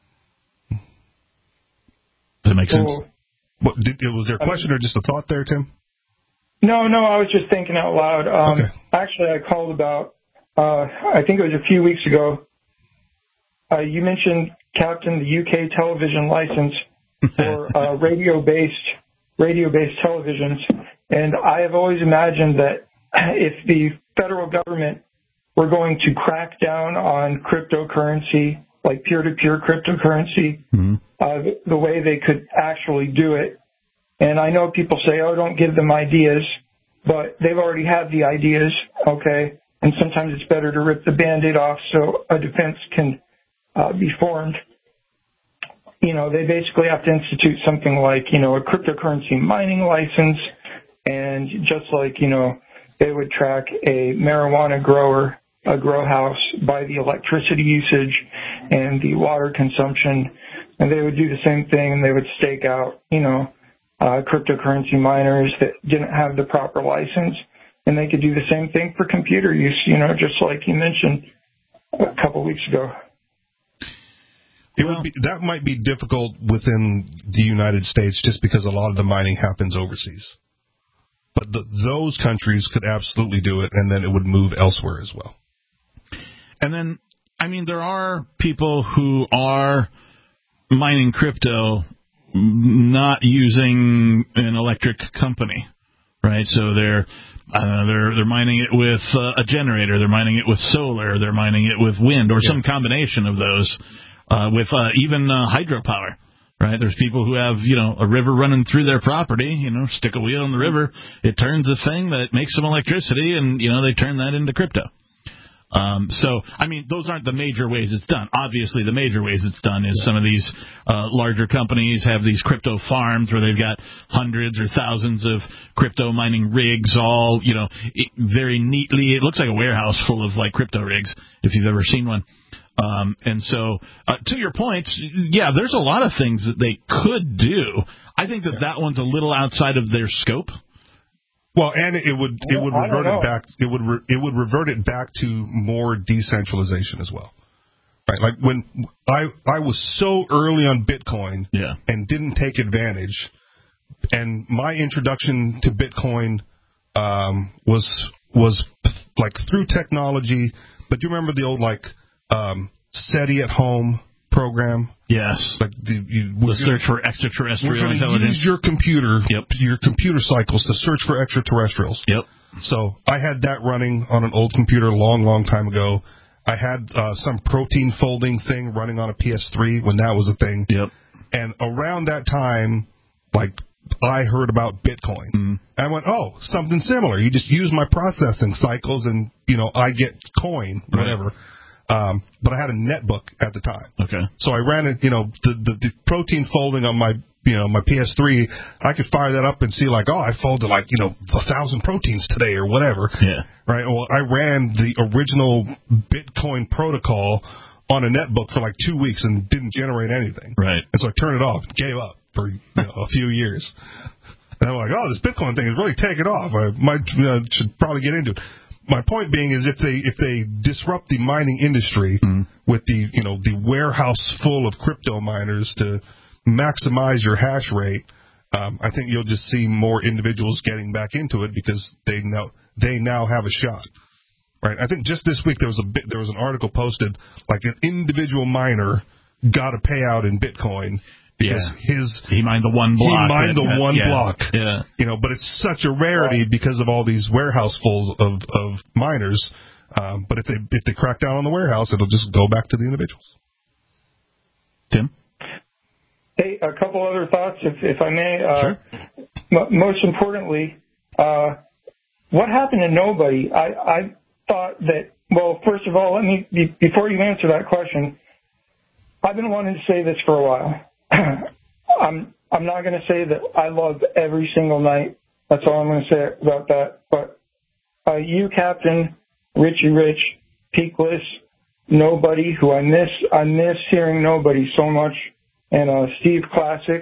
Speaker 4: Does that make sense?
Speaker 10: Well,
Speaker 3: what, did, was there a question or just a thought there, Tim?
Speaker 10: No, no, I was just thinking out loud. Um,
Speaker 3: okay.
Speaker 10: Actually, I called about, uh, I think it was a few weeks ago. Uh, you mentioned, Captain, the U K television license for uh, radio-based radio-based televisions, and I have always imagined that if the federal government were going to crack down on cryptocurrency, like peer-to-peer cryptocurrency, mm-hmm. uh, the, the way they could actually do it. And I know people say, oh, don't give them ideas, but they've already had the ideas, okay? And sometimes it's better to rip the Band-Aid off so a defense can uh, be formed. You know, they basically have to institute something like, you know, a cryptocurrency mining license, and just like, you know, they would track a marijuana grower, a grow house, by the electricity usage and the water consumption, and they would do the same thing, and they would stake out, you know, Uh, cryptocurrency miners that didn't have the proper license, and they could do the same thing for computer use, you know, just like you mentioned a couple of weeks ago.
Speaker 3: It would be, that might be difficult within the United States just because a lot of the mining happens overseas. But the, those countries could absolutely do it, and then it would move elsewhere as well.
Speaker 4: And then, I mean, there are people who are mining crypto not using an electric company, right? So they're I don't know, they're they're mining it with uh, a generator, they're mining it with solar, they're mining it with wind, or yeah. some combination of those, uh, with uh, even uh, hydropower, right? There's people who have, you know, a river running through their property, you know, stick a wheel in the river, it turns a thing that makes some electricity, and, you know, they turn that into crypto. Um, so, I mean, those aren't the major ways it's done. Obviously, the major ways it's done is some of these uh, larger companies have these crypto farms where they've got hundreds or thousands of crypto mining rigs all, you know, it, very neatly. It looks like a warehouse full of, like, crypto rigs, if you've ever seen one. Um, and so, uh, to your point, yeah, there's a lot of things that they could do. I think that that one's a little outside of their scope.
Speaker 3: Well, and it would it would revert it back it would re, it would revert it back to more decentralization as well, right? Like when I I was so early on Bitcoin,
Speaker 4: yeah.
Speaker 3: and didn't take advantage, and my introduction to Bitcoin um, was was like through technology. But do you remember the old like um, SETI at home program?
Speaker 4: Yes.
Speaker 3: Like the, you,
Speaker 4: the search for extraterrestrial
Speaker 3: we're
Speaker 4: intelligence.
Speaker 3: Use your computer,
Speaker 4: yep.
Speaker 3: your computer cycles to search for extraterrestrials.
Speaker 4: Yep.
Speaker 3: So I had that running on an old computer a long, long time ago. I had uh, some protein folding thing running on a P S three when that was a thing.
Speaker 4: Yep.
Speaker 3: And around that time, like, I heard about Bitcoin.
Speaker 4: Mm.
Speaker 3: I went, oh, something similar. You just use my processing cycles and, you know, I get coin, whatever. Right. Um, but I had a netbook at the time.
Speaker 4: Okay.
Speaker 3: So I ran it, you know, the, the, the protein folding on my, you know, my P S three. I could fire that up and see like, oh, I folded like, you know, a thousand proteins today or whatever.
Speaker 4: Yeah.
Speaker 3: Right. Well, I ran the original Bitcoin protocol on a netbook for like two weeks and didn't generate anything.
Speaker 4: Right.
Speaker 3: And so I turned it off, gave up for, you know, a few years. And I'm like, oh, this Bitcoin thing is really taking off. I might, you know, should probably get into it. My point being is if they if they disrupt the mining industry mm. with the you know the warehouse full of crypto miners to maximize your hash rate, um, I think you'll just see more individuals getting back into it because they know they now have a shot, right? I think just this week there was a bit, there was an article posted like an individual miner got a payout in Bitcoin. Because
Speaker 4: yeah.
Speaker 3: his
Speaker 4: he mined the one block.
Speaker 3: He mined the
Speaker 4: that,
Speaker 3: one
Speaker 4: yeah.
Speaker 3: block.
Speaker 4: Yeah.
Speaker 3: You know, but it's such a rarity because of all these warehousefuls of of miners. Um, but if they if they crack down on the warehouse, it'll just go back to the individuals.
Speaker 4: Tim?
Speaker 10: Hey, a couple other thoughts, if if I may. Uh,
Speaker 4: sure.
Speaker 10: M- most importantly, uh, what happened to nobody? I I thought that. Well, first of all, let me be, before you answer that question. I've been wanting to say this for a while. I'm I'm not going to say that I love every single night. That's all I'm going to say about that. But uh, you, Captain, Richie Rich, Peakless, Nobody, who I miss, I miss hearing Nobody so much, and uh, Steve Classic.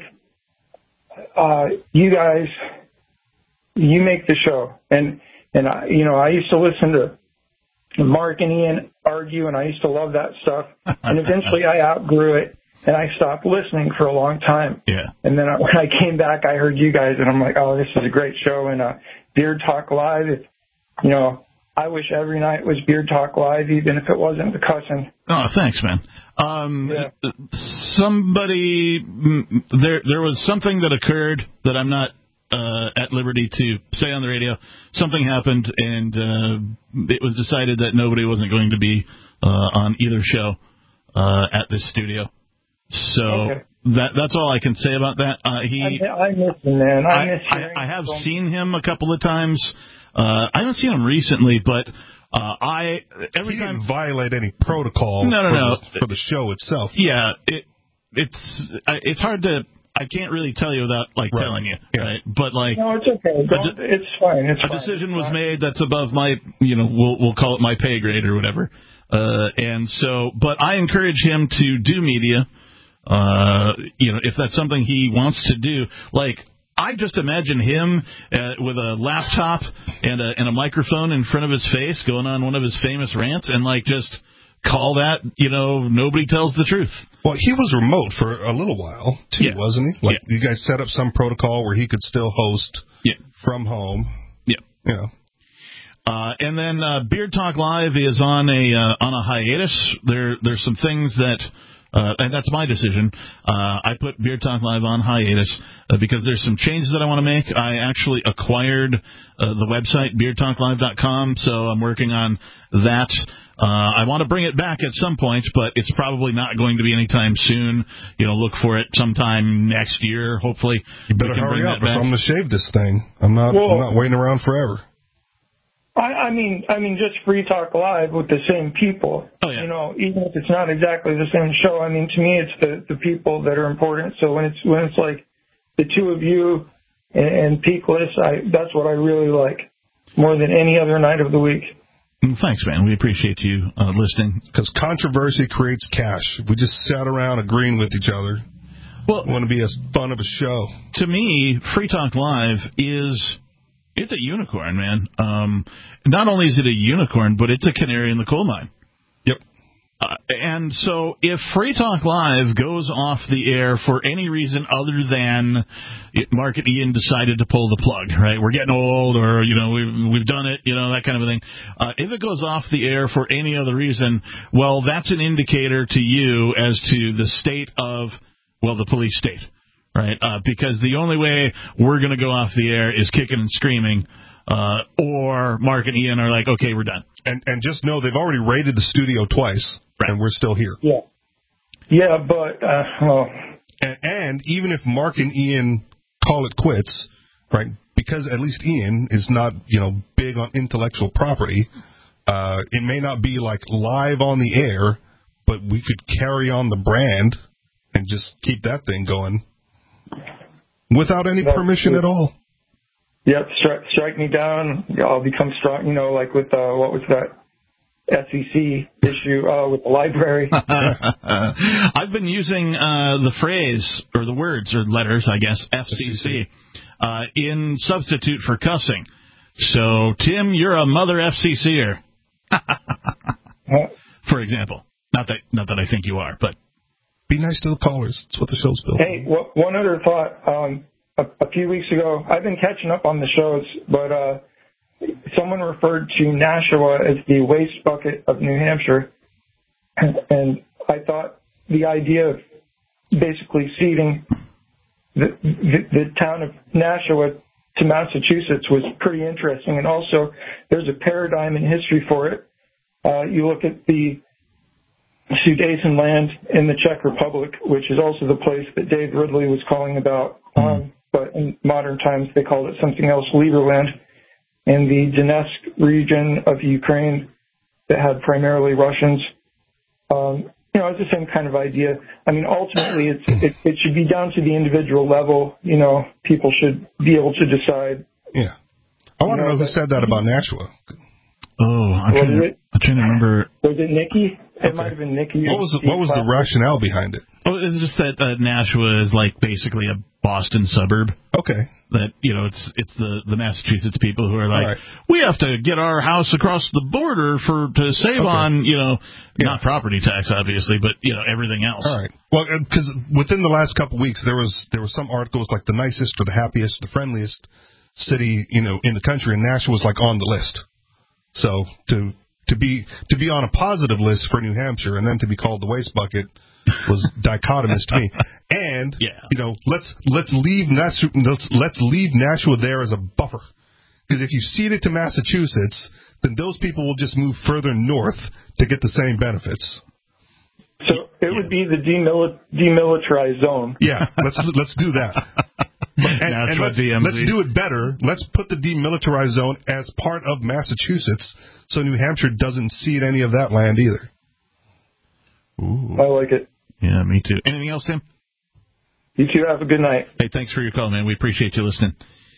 Speaker 10: Uh, you guys, you make the show, and and I, you know, I used to listen to Mark and Ian argue, and I used to love that stuff. And eventually, I outgrew it. And I stopped listening for a long time.
Speaker 4: Yeah.
Speaker 10: And then when I came back, I heard you guys, and I'm like, oh, this is a great show. And uh, Beard Talk Live, if, you know, I wish every night was Beard Talk Live, even if it wasn't the cussing.
Speaker 4: Oh, thanks, man. Um,
Speaker 10: yeah.
Speaker 4: Somebody, there there was something that occurred that I'm not uh, at liberty to say on the radio. Something happened, and uh, it was decided that Nobody wasn't going to be uh, on either show uh, at this studio. So okay. that that's all I can say about that. Uh, he,
Speaker 10: I, I miss him, man. I, I miss hearing
Speaker 4: I, I have
Speaker 10: him.
Speaker 4: seen him a couple of times. Uh, I haven't seen him recently, but uh, I every
Speaker 3: he
Speaker 4: time
Speaker 3: didn't violate any protocol.
Speaker 4: No, no,
Speaker 3: for
Speaker 4: no.
Speaker 3: The, for the show itself.
Speaker 4: Yeah, it it's it's hard to. I can't really tell you without like
Speaker 3: right.
Speaker 4: telling you,
Speaker 3: yeah.
Speaker 4: right? But like,
Speaker 10: no, it's okay. Don't,
Speaker 4: de-
Speaker 10: it's fine. It's
Speaker 4: a
Speaker 10: fine.
Speaker 4: decision
Speaker 10: it's
Speaker 4: was
Speaker 10: fine.
Speaker 4: made that's above my, you know, we'll we'll call it my pay grade or whatever. Uh, and so, but I encourage him to do media. Uh, you know, if that's something he wants to do, like I just imagine him uh, with a laptop and a and a microphone in front of his face, going on one of his famous rants, and like just call that, you know, Nobody Tells the Truth.
Speaker 3: Well, he was remote for a little while too,
Speaker 4: yeah.
Speaker 3: wasn't he? Like
Speaker 4: yeah.
Speaker 3: you guys set up some protocol where he could still host
Speaker 4: yeah.
Speaker 3: from home.
Speaker 4: Yeah,
Speaker 3: you know.
Speaker 4: Uh, and then uh, Beard Talk Live is on a uh, on a hiatus. There there's some things that, uh, and that's my decision. Uh, I put Beard Talk Live on hiatus uh, because there's some changes that I want to make. I actually acquired uh, the website beard talk live dot com, so I'm working on that. Uh, I want to bring it back at some point, but it's probably not going to be anytime soon. You know, look for it sometime next year, hopefully.
Speaker 3: You better hurry up, or I'm going to shave this thing. I'm not,
Speaker 10: well,
Speaker 3: I'm not waiting around forever.
Speaker 10: I, I mean, I mean, just Free Talk Live with the same people.
Speaker 4: Oh, yeah.
Speaker 10: You know, even if it's not exactly the same show. I mean, to me, it's the, the people that are important. So when it's when it's like the two of you and, and Peakless, I that's what I really like more than any other night of the week.
Speaker 4: Thanks, man. We appreciate you uh, listening.
Speaker 3: Because controversy creates cash. We just sat around agreeing with each other.
Speaker 4: Well,
Speaker 3: it want to be as fun of a show.
Speaker 4: To me, Free Talk Live is. It's a unicorn, man. Um, not only is it a unicorn, but it's a canary in the coal mine.
Speaker 3: Yep.
Speaker 4: Uh, and so if Free Talk Live goes off the air for any reason other than it, Mark and Ian decided to pull the plug, right? We're getting old, or, you know, we've, we've done it, you know, that kind of a thing. Uh, if it goes off the air for any other reason, well, that's an indicator to you as to the state of, well, the police state. Right, uh, because the only way we're going to go off the air is kicking and screaming, uh, or Mark and Ian are like, okay, we're done.
Speaker 3: And and just know they've already raided the studio twice, right. And we're still here.
Speaker 10: Yeah, yeah, but uh, well,
Speaker 3: and, and even if Mark and Ian call it quits, right? Because at least Ian is not, you know, big on intellectual property. Uh, it may not be like live on the air, but we could carry on the brand and just keep that thing going. Without any That's permission true. At all.
Speaker 10: Yep, strike, strike me down. I'll become strong. You know, like with uh, what was that S E C issue uh, with the library.
Speaker 4: I've been using uh, the phrase or the words or letters, I guess, F C C, uh, in substitute for cussing. So, Tim, you're a mother F C C-er. For example, not that not that I think you are, but.
Speaker 3: Be nice to the callers. That's what the show's built.
Speaker 10: Hey, w- one other thought. Um, a, a few weeks ago, I've been catching up on the shows, but uh, someone referred to Nashua as the waste bucket of New Hampshire, and, and I thought the idea of basically ceding the, the, the town of Nashua to Massachusetts was pretty interesting, and also there's a paradigm in history for it. Uh, you look at the Sudetenland in the Czech Republic, which is also the place that Dave Ridley was calling about. Um, but in modern times, they called it something else, Lieberland. And the Donetsk region of Ukraine that had primarily Russians. Um, you know, it's the same kind of idea. I mean, ultimately, it's, it, it should be down to the individual level. You know, people should be able to decide.
Speaker 3: Yeah. I want to know, know who said that about Nashua.
Speaker 4: Oh, I'm trying, to, I'm trying to remember.
Speaker 10: Was it Nikki? It okay. might have been Nikki.
Speaker 3: What was the, what was the rationale behind it?
Speaker 4: Oh, it's just that uh, Nashua is like basically a Boston suburb.
Speaker 3: Okay.
Speaker 4: That, you know, it's it's the, the Massachusetts people who are like,
Speaker 3: right.
Speaker 4: we have to get our house across the border for to save okay. on, you know, yeah. not property tax, obviously, but, you know, everything else.
Speaker 3: All right. Well, because within the last couple of weeks, there was there was some articles like the nicest or the happiest, the friendliest city, you know, in the country, and Nashua was like on the list. So to to be to be on a positive list for New Hampshire and then to be called the waste bucket was dichotomous to me. And
Speaker 4: yeah.
Speaker 3: you know, let's let's leave Nashua, let's, let's leave Nashua there as a buffer, because if you cede it to Massachusetts, then those people will just move further north to get the same benefits.
Speaker 10: So it would be the demil- demilitarized zone.
Speaker 3: Yeah, let's let's do that. And, and let's, let's do it better. Let's put the demilitarized zone as part of Massachusetts, so New Hampshire doesn't cede any of that land either.
Speaker 4: Ooh.
Speaker 10: I like it.
Speaker 4: Yeah, me too. Anything else, Tim?
Speaker 10: You too. Have a good night.
Speaker 4: Hey, thanks for your call, man. We appreciate you listening.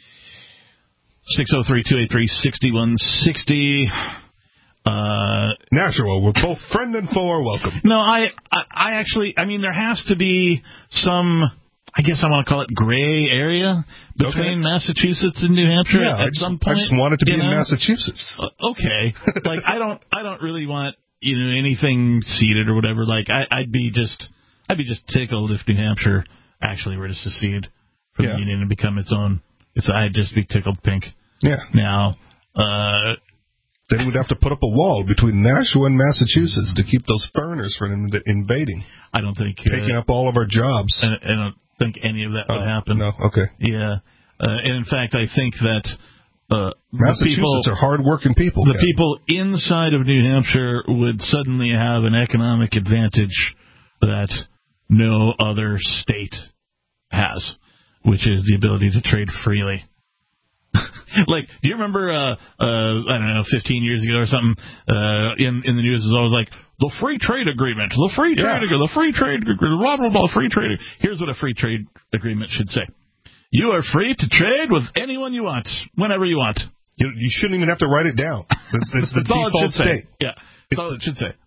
Speaker 4: six oh three, two eight three, six one six oh. Uh,
Speaker 3: Nashua, with both friend and foe are welcome.
Speaker 4: No, I, I, I actually, I mean, there has to be some, I guess I want to call it gray area between okay. Massachusetts and New Hampshire
Speaker 3: yeah,
Speaker 4: at
Speaker 3: I just,
Speaker 4: some point.
Speaker 3: I just want it to be
Speaker 4: know?
Speaker 3: in Massachusetts.
Speaker 4: Uh, okay. Like, I don't, I don't really want, you know, anything ceded or whatever. Like, I, I'd be just, I'd be just tickled if New Hampshire actually were to secede from
Speaker 3: yeah.
Speaker 4: the Union and become its own. It's, I'd just be tickled pink.
Speaker 3: Yeah.
Speaker 4: Now, uh,
Speaker 3: Then we'd have to put up a wall between Nashua and Massachusetts to keep those foreigners from invading.
Speaker 4: I don't think...
Speaker 3: Taking
Speaker 4: uh,
Speaker 3: up all of our jobs.
Speaker 4: I, I don't think any of that
Speaker 3: oh,
Speaker 4: would happen.
Speaker 3: No, okay.
Speaker 4: Yeah. Uh, and in fact, I think that... Uh,
Speaker 3: Massachusetts
Speaker 4: people,
Speaker 3: are hard-working people.
Speaker 4: The
Speaker 3: Kevin.
Speaker 4: people inside of New Hampshire would suddenly have an economic advantage that no other state has, which is the ability to trade freely. Like, do you remember, uh, uh, I don't know, fifteen years ago or something, uh, in, in the news it was always like, the free trade agreement, the free trade
Speaker 3: yeah.
Speaker 4: agreement, the free trade agreement, blah, blah, blah, free trade. Here's what a free trade agreement should say. You are free to trade with anyone you want, whenever you want.
Speaker 3: You, you shouldn't even have to write it down. It's the default state.
Speaker 4: Say. Yeah, that's all it should say.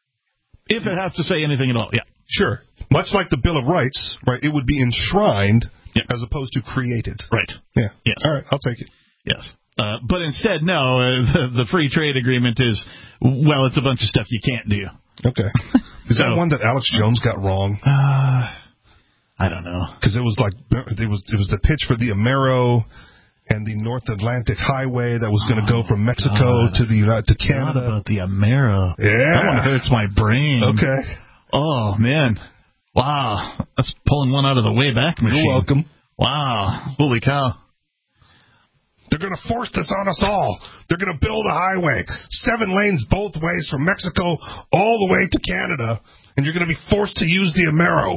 Speaker 4: If it has to say anything at all, yeah.
Speaker 3: Sure. Much like the Bill of Rights, right, it would be enshrined
Speaker 4: yeah.
Speaker 3: as opposed to created.
Speaker 4: Right.
Speaker 3: Yeah.
Speaker 4: Yes.
Speaker 3: All right, I'll take it.
Speaker 4: Yes. Uh, but instead, no, uh, the, the free trade agreement is, well, it's a bunch of stuff you can't do.
Speaker 3: Okay. Is so, that one that Alex Jones got wrong?
Speaker 4: Uh, I don't know.
Speaker 3: Because it was like, it was it was the pitch for the Amero and the North Atlantic Highway that was going to oh, go from Mexico God. to the United to Canada.
Speaker 4: About the Amero.
Speaker 3: Yeah.
Speaker 4: That one hurts my brain.
Speaker 3: Okay.
Speaker 4: Oh, man. Wow. That's pulling one out of the way back machine.
Speaker 3: You're welcome.
Speaker 4: Wow. Holy cow.
Speaker 3: They're going to force this on us all. They're going to build a highway, seven lanes both ways from Mexico all the way to Canada, and you're going to be forced to use the Amero.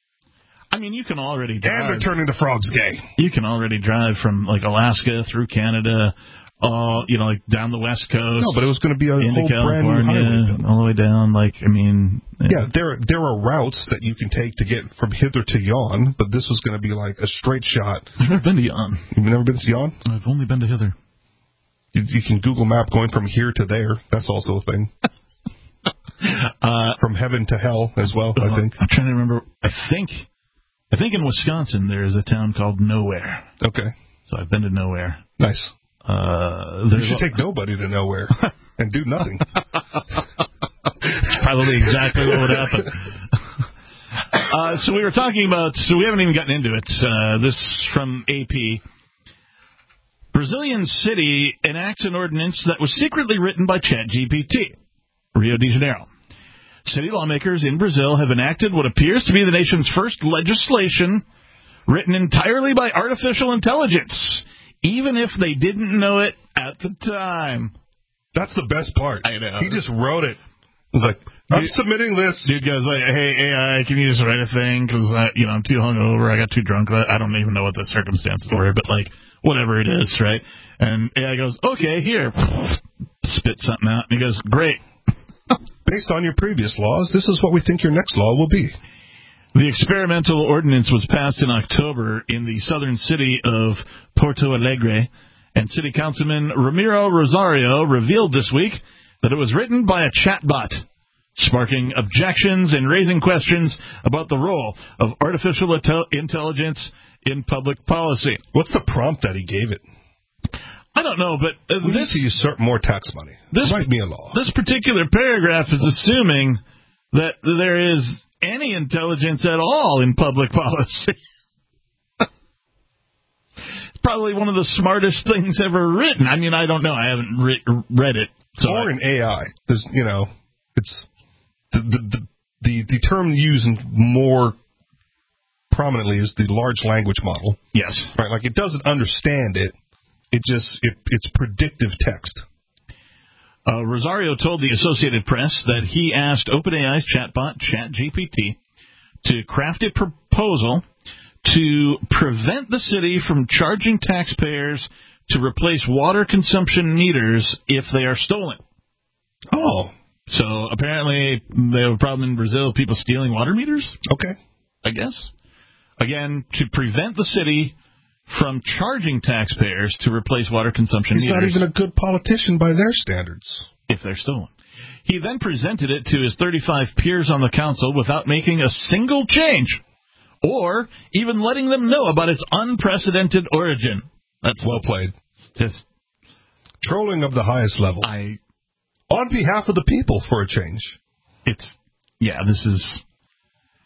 Speaker 4: I mean, you can already drive.
Speaker 3: And they're turning the frogs gay.
Speaker 4: You can already drive from, like, Alaska through Canada, all, you know, like, down the West Coast.
Speaker 3: No, but it was going to be a whole
Speaker 4: California,
Speaker 3: brand new highway.
Speaker 4: All the way down, like, I mean...
Speaker 3: Yeah, there there are routes that you can take to get from hither to yon, but this was going to be like a straight shot.
Speaker 4: I've never been to yon.
Speaker 3: You've never been to yon?
Speaker 4: I've only been to hither.
Speaker 3: You, you can Google Map going from here to there. That's also a thing. uh, from heaven to hell as well, uh, I think.
Speaker 4: I'm trying to remember. I think I think in Wisconsin there is a town called Nowhere.
Speaker 3: Okay.
Speaker 4: So I've been to Nowhere.
Speaker 3: Nice.
Speaker 4: Uh,
Speaker 3: you should a- take nobody to Nowhere and do nothing.
Speaker 4: Probably exactly what would happen. uh, so we were talking about, so we haven't even gotten into it. Uh, this from A P. Brazilian city enacts an ordinance that was secretly written by ChatGPT. Rio de Janeiro. City lawmakers in Brazil have enacted what appears to be the nation's first legislation written entirely by artificial intelligence, even if they didn't know it at the time.
Speaker 3: That's the best part.
Speaker 4: I know.
Speaker 3: He just wrote it. He was like, I'm dude, submitting this.
Speaker 4: Dude goes like, hey, A I, can you just write a thing? Because, you know, I'm too hungover. I got too drunk. I don't even know what the circumstances were, but, like, whatever it is, right? And A I goes, okay, here. Spit something out. And he goes, great.
Speaker 3: Based on your previous laws, this is what we think your next law will be.
Speaker 4: The experimental ordinance was passed in October in the southern city of Porto Alegre, and City Councilman Ramiro Rosario revealed this week that it was written by a chatbot, sparking objections and raising questions about the role of artificial intelligence in public policy.
Speaker 3: What's the prompt that he gave it?
Speaker 4: I don't know, but uh,
Speaker 3: we
Speaker 4: this
Speaker 3: need to usurp more tax money. This might be a law.
Speaker 4: This particular paragraph is assuming that there is any intelligence at all in public policy. Probably one of the smartest things ever written. I mean, I don't know. I haven't re- read it. So
Speaker 3: or
Speaker 4: I,
Speaker 3: in A I. There's, you know, it's the the, the the the term used more prominently is the large language model.
Speaker 4: Yes.
Speaker 3: Right. Like it doesn't understand it. It just it, it's predictive text.
Speaker 4: Uh, Rosario told the Associated Press that he asked OpenAI's chatbot ChatGPT to craft a proposal to prevent the city from charging taxpayers to replace water consumption meters if they are stolen.
Speaker 3: Oh.
Speaker 4: So apparently they have a problem in Brazil, people stealing water meters?
Speaker 3: Okay.
Speaker 4: I guess. Again, to prevent the city from charging taxpayers to replace water consumption
Speaker 3: He's
Speaker 4: meters.
Speaker 3: He's not even a good politician by their standards.
Speaker 4: If they're stolen. He then presented it to his thirty-five peers on the council without making a single change or even letting them know about its unprecedented origin. That's
Speaker 3: well played.
Speaker 4: Just
Speaker 3: trolling of the highest level.
Speaker 4: I
Speaker 3: on behalf of the people for a change.
Speaker 4: It's yeah, this is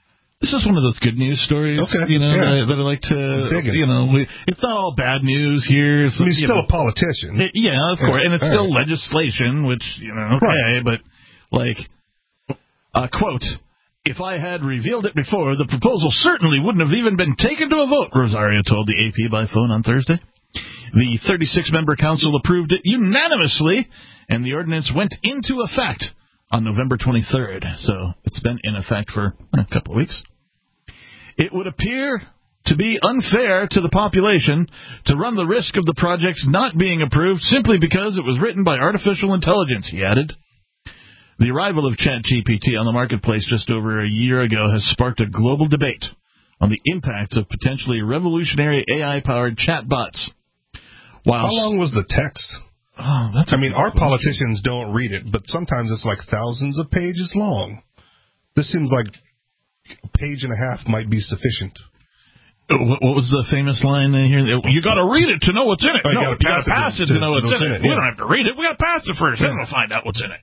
Speaker 4: This is one of those good news stories,
Speaker 3: okay.
Speaker 4: you know,
Speaker 3: yeah.
Speaker 4: that, that I like to, you know, we, it's not all bad news here. So,
Speaker 3: I mean, he's still
Speaker 4: know,
Speaker 3: a politician.
Speaker 4: It, yeah, of course,
Speaker 3: yeah.
Speaker 4: and it's
Speaker 3: all
Speaker 4: still
Speaker 3: right.
Speaker 4: legislation, which, you know, okay, right. but, like, uh, quote, if I had revealed it before, the proposal certainly wouldn't have even been taken to a vote, Rosario told the A P by phone on Thursday. The thirty-six member council approved it unanimously, and the ordinance went into effect on November twenty-third, so it's been in effect for a couple of weeks. It would appear to be unfair to the population to run the risk of the project not being approved simply because it was written by artificial intelligence, he added. The arrival of ChatGPT on the marketplace just over a year ago has sparked a global debate on the impacts of potentially revolutionary A I-powered chatbots. While
Speaker 3: How long was the text?
Speaker 4: Oh, that's
Speaker 3: I mean, our question. Politicians don't read it, but sometimes it's like thousands of pages long. This seems like a page and a half might be sufficient.
Speaker 4: What, what was the famous line here? You got to read it to know what's in it.
Speaker 3: Oh,
Speaker 4: no, you got to pass it to, to know what's, what's in it. it.
Speaker 3: Yeah.
Speaker 4: We don't have to read it. We got to pass it first. Yeah. Then we'll find out what's in it.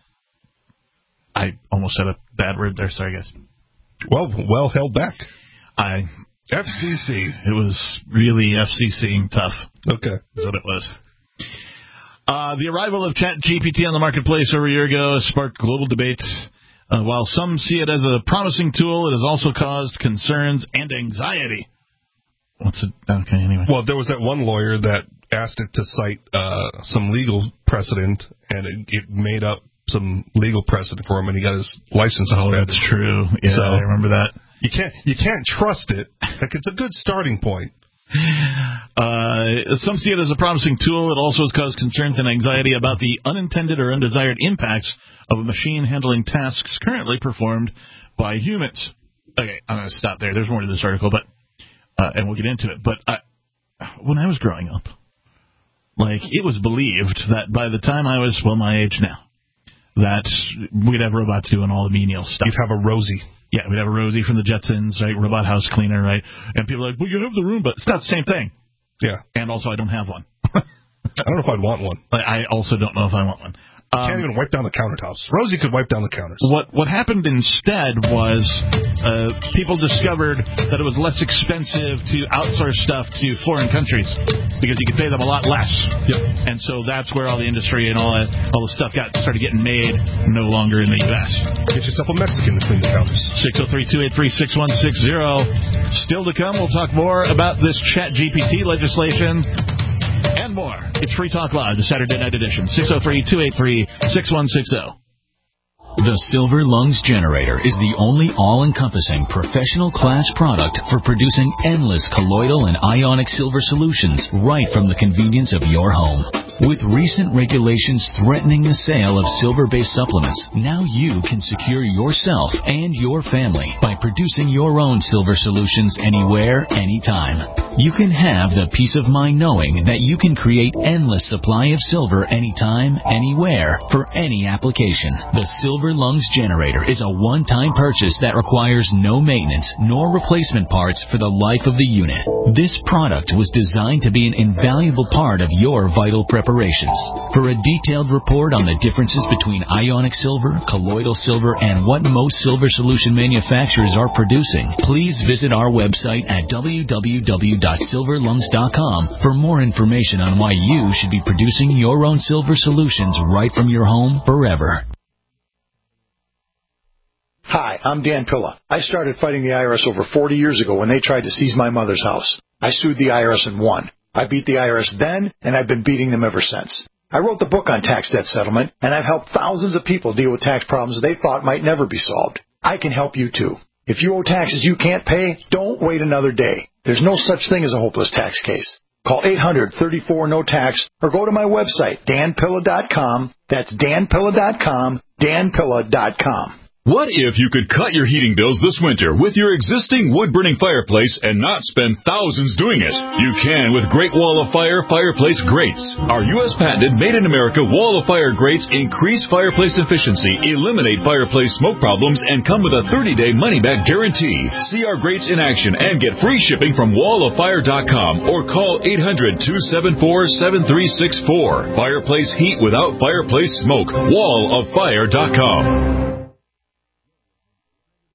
Speaker 4: I almost said a bad word there. Sorry, guys.
Speaker 3: Well, well held back.
Speaker 4: I
Speaker 3: F C C.
Speaker 4: It was really F C C-ing tough.
Speaker 3: Okay,
Speaker 4: is what it was. Uh, the arrival of ChatGPT on the marketplace over a year ago has sparked global debate. Uh, while some see it as a promising tool, it has also caused concerns and anxiety. What's it? Okay, anyway.
Speaker 3: Well, there was that one lawyer that asked it to cite uh, some legal precedent, and it, it made up some legal precedent for him, and he got his license
Speaker 4: Oh,
Speaker 3: suspended.
Speaker 4: That's true. Yeah,
Speaker 3: so,
Speaker 4: I remember that.
Speaker 3: You can't you can't trust it. Like, it's a good starting point.
Speaker 4: Uh, some see it as a promising tool. It also has caused concerns and anxiety about the unintended or undesired impacts of a machine handling tasks currently performed by humans. Okay, I'm going to stop there. There's more to this article, but uh, and we'll get into it. But I, when I was growing up, like, it was believed that by the time I was, well, my age now, that we'd have robots doing all the menial stuff.
Speaker 3: You'd have a Rosie.
Speaker 4: Yeah, we'd have a Rosie from the Jetsons, right? Robot house cleaner, right? And people are like, well, you have the Roomba. It's not the same thing.
Speaker 3: Yeah.
Speaker 4: And also, I don't have one.
Speaker 3: I don't know if I'd want one.
Speaker 4: I also don't know if I want one.
Speaker 3: Um, Can't even wipe down the countertops. Rosie could wipe down the counters.
Speaker 4: What what happened instead was uh, people discovered that it was less expensive to outsource stuff to foreign countries because you could pay them a lot less.
Speaker 3: Yep.
Speaker 4: And so that's where all the industry and all that, all the stuff got started getting made, no longer in the U S.
Speaker 3: Get yourself a Mexican to clean the counters.
Speaker 4: six oh three, two eight three, six one six zero. Still to come, we'll talk more about this ChatGPT legislation and more. It's Free Talk Live, the Saturday night edition. six oh three, two eight three, six one six zero.
Speaker 7: The Silver Lungs Generator is the only all-encompassing professional class product for producing endless colloidal and ionic silver solutions right from the convenience of your home. With recent regulations threatening the sale of silver-based supplements, now you can secure yourself and your family by producing your own silver solutions anywhere, anytime. You can have the peace of mind knowing that you can create endless supply of silver anytime, anywhere, for any application. The Silver Lungs Generator is a one-time purchase that requires no maintenance nor replacement parts for the life of the unit. This product was designed to be an invaluable part of your vital preparations. For a detailed report on the differences between ionic silver, colloidal silver, and what most silver solution manufacturers are producing, please visit our website at w w w dot silver lungs dot com for more information on why you should be producing your own silver solutions right from your home forever.
Speaker 5: Hi, I'm Dan Pilla. I started fighting the I R S over forty years ago when they tried to seize my mother's house. I sued the I R S and won. I beat the I R S then, and I've been beating them ever since. I wrote the book on tax debt settlement, and I've helped thousands of people deal with tax problems they thought might never be solved. I can help you too. If you owe taxes you can't pay, don't wait another day. There's no such thing as a hopeless tax case. Call eight hundred, thirty-four, no tax or go to my website, dan pilla dot com. That's dan pilla dot com, dan pilla dot com.
Speaker 11: What if you could cut your heating bills this winter with your existing wood-burning fireplace and not spend thousands doing it? You can with Great Wall of Fire Fireplace Grates. Our U S patented made-in-America Wall of Fire grates increase fireplace efficiency, eliminate fireplace smoke problems, and come with a thirty-day money-back guarantee. See our grates in action and get free shipping from wall of fire dot com or call eight hundred, two seven four, seven three six four. Fireplace heat without fireplace smoke. wall of fire dot com.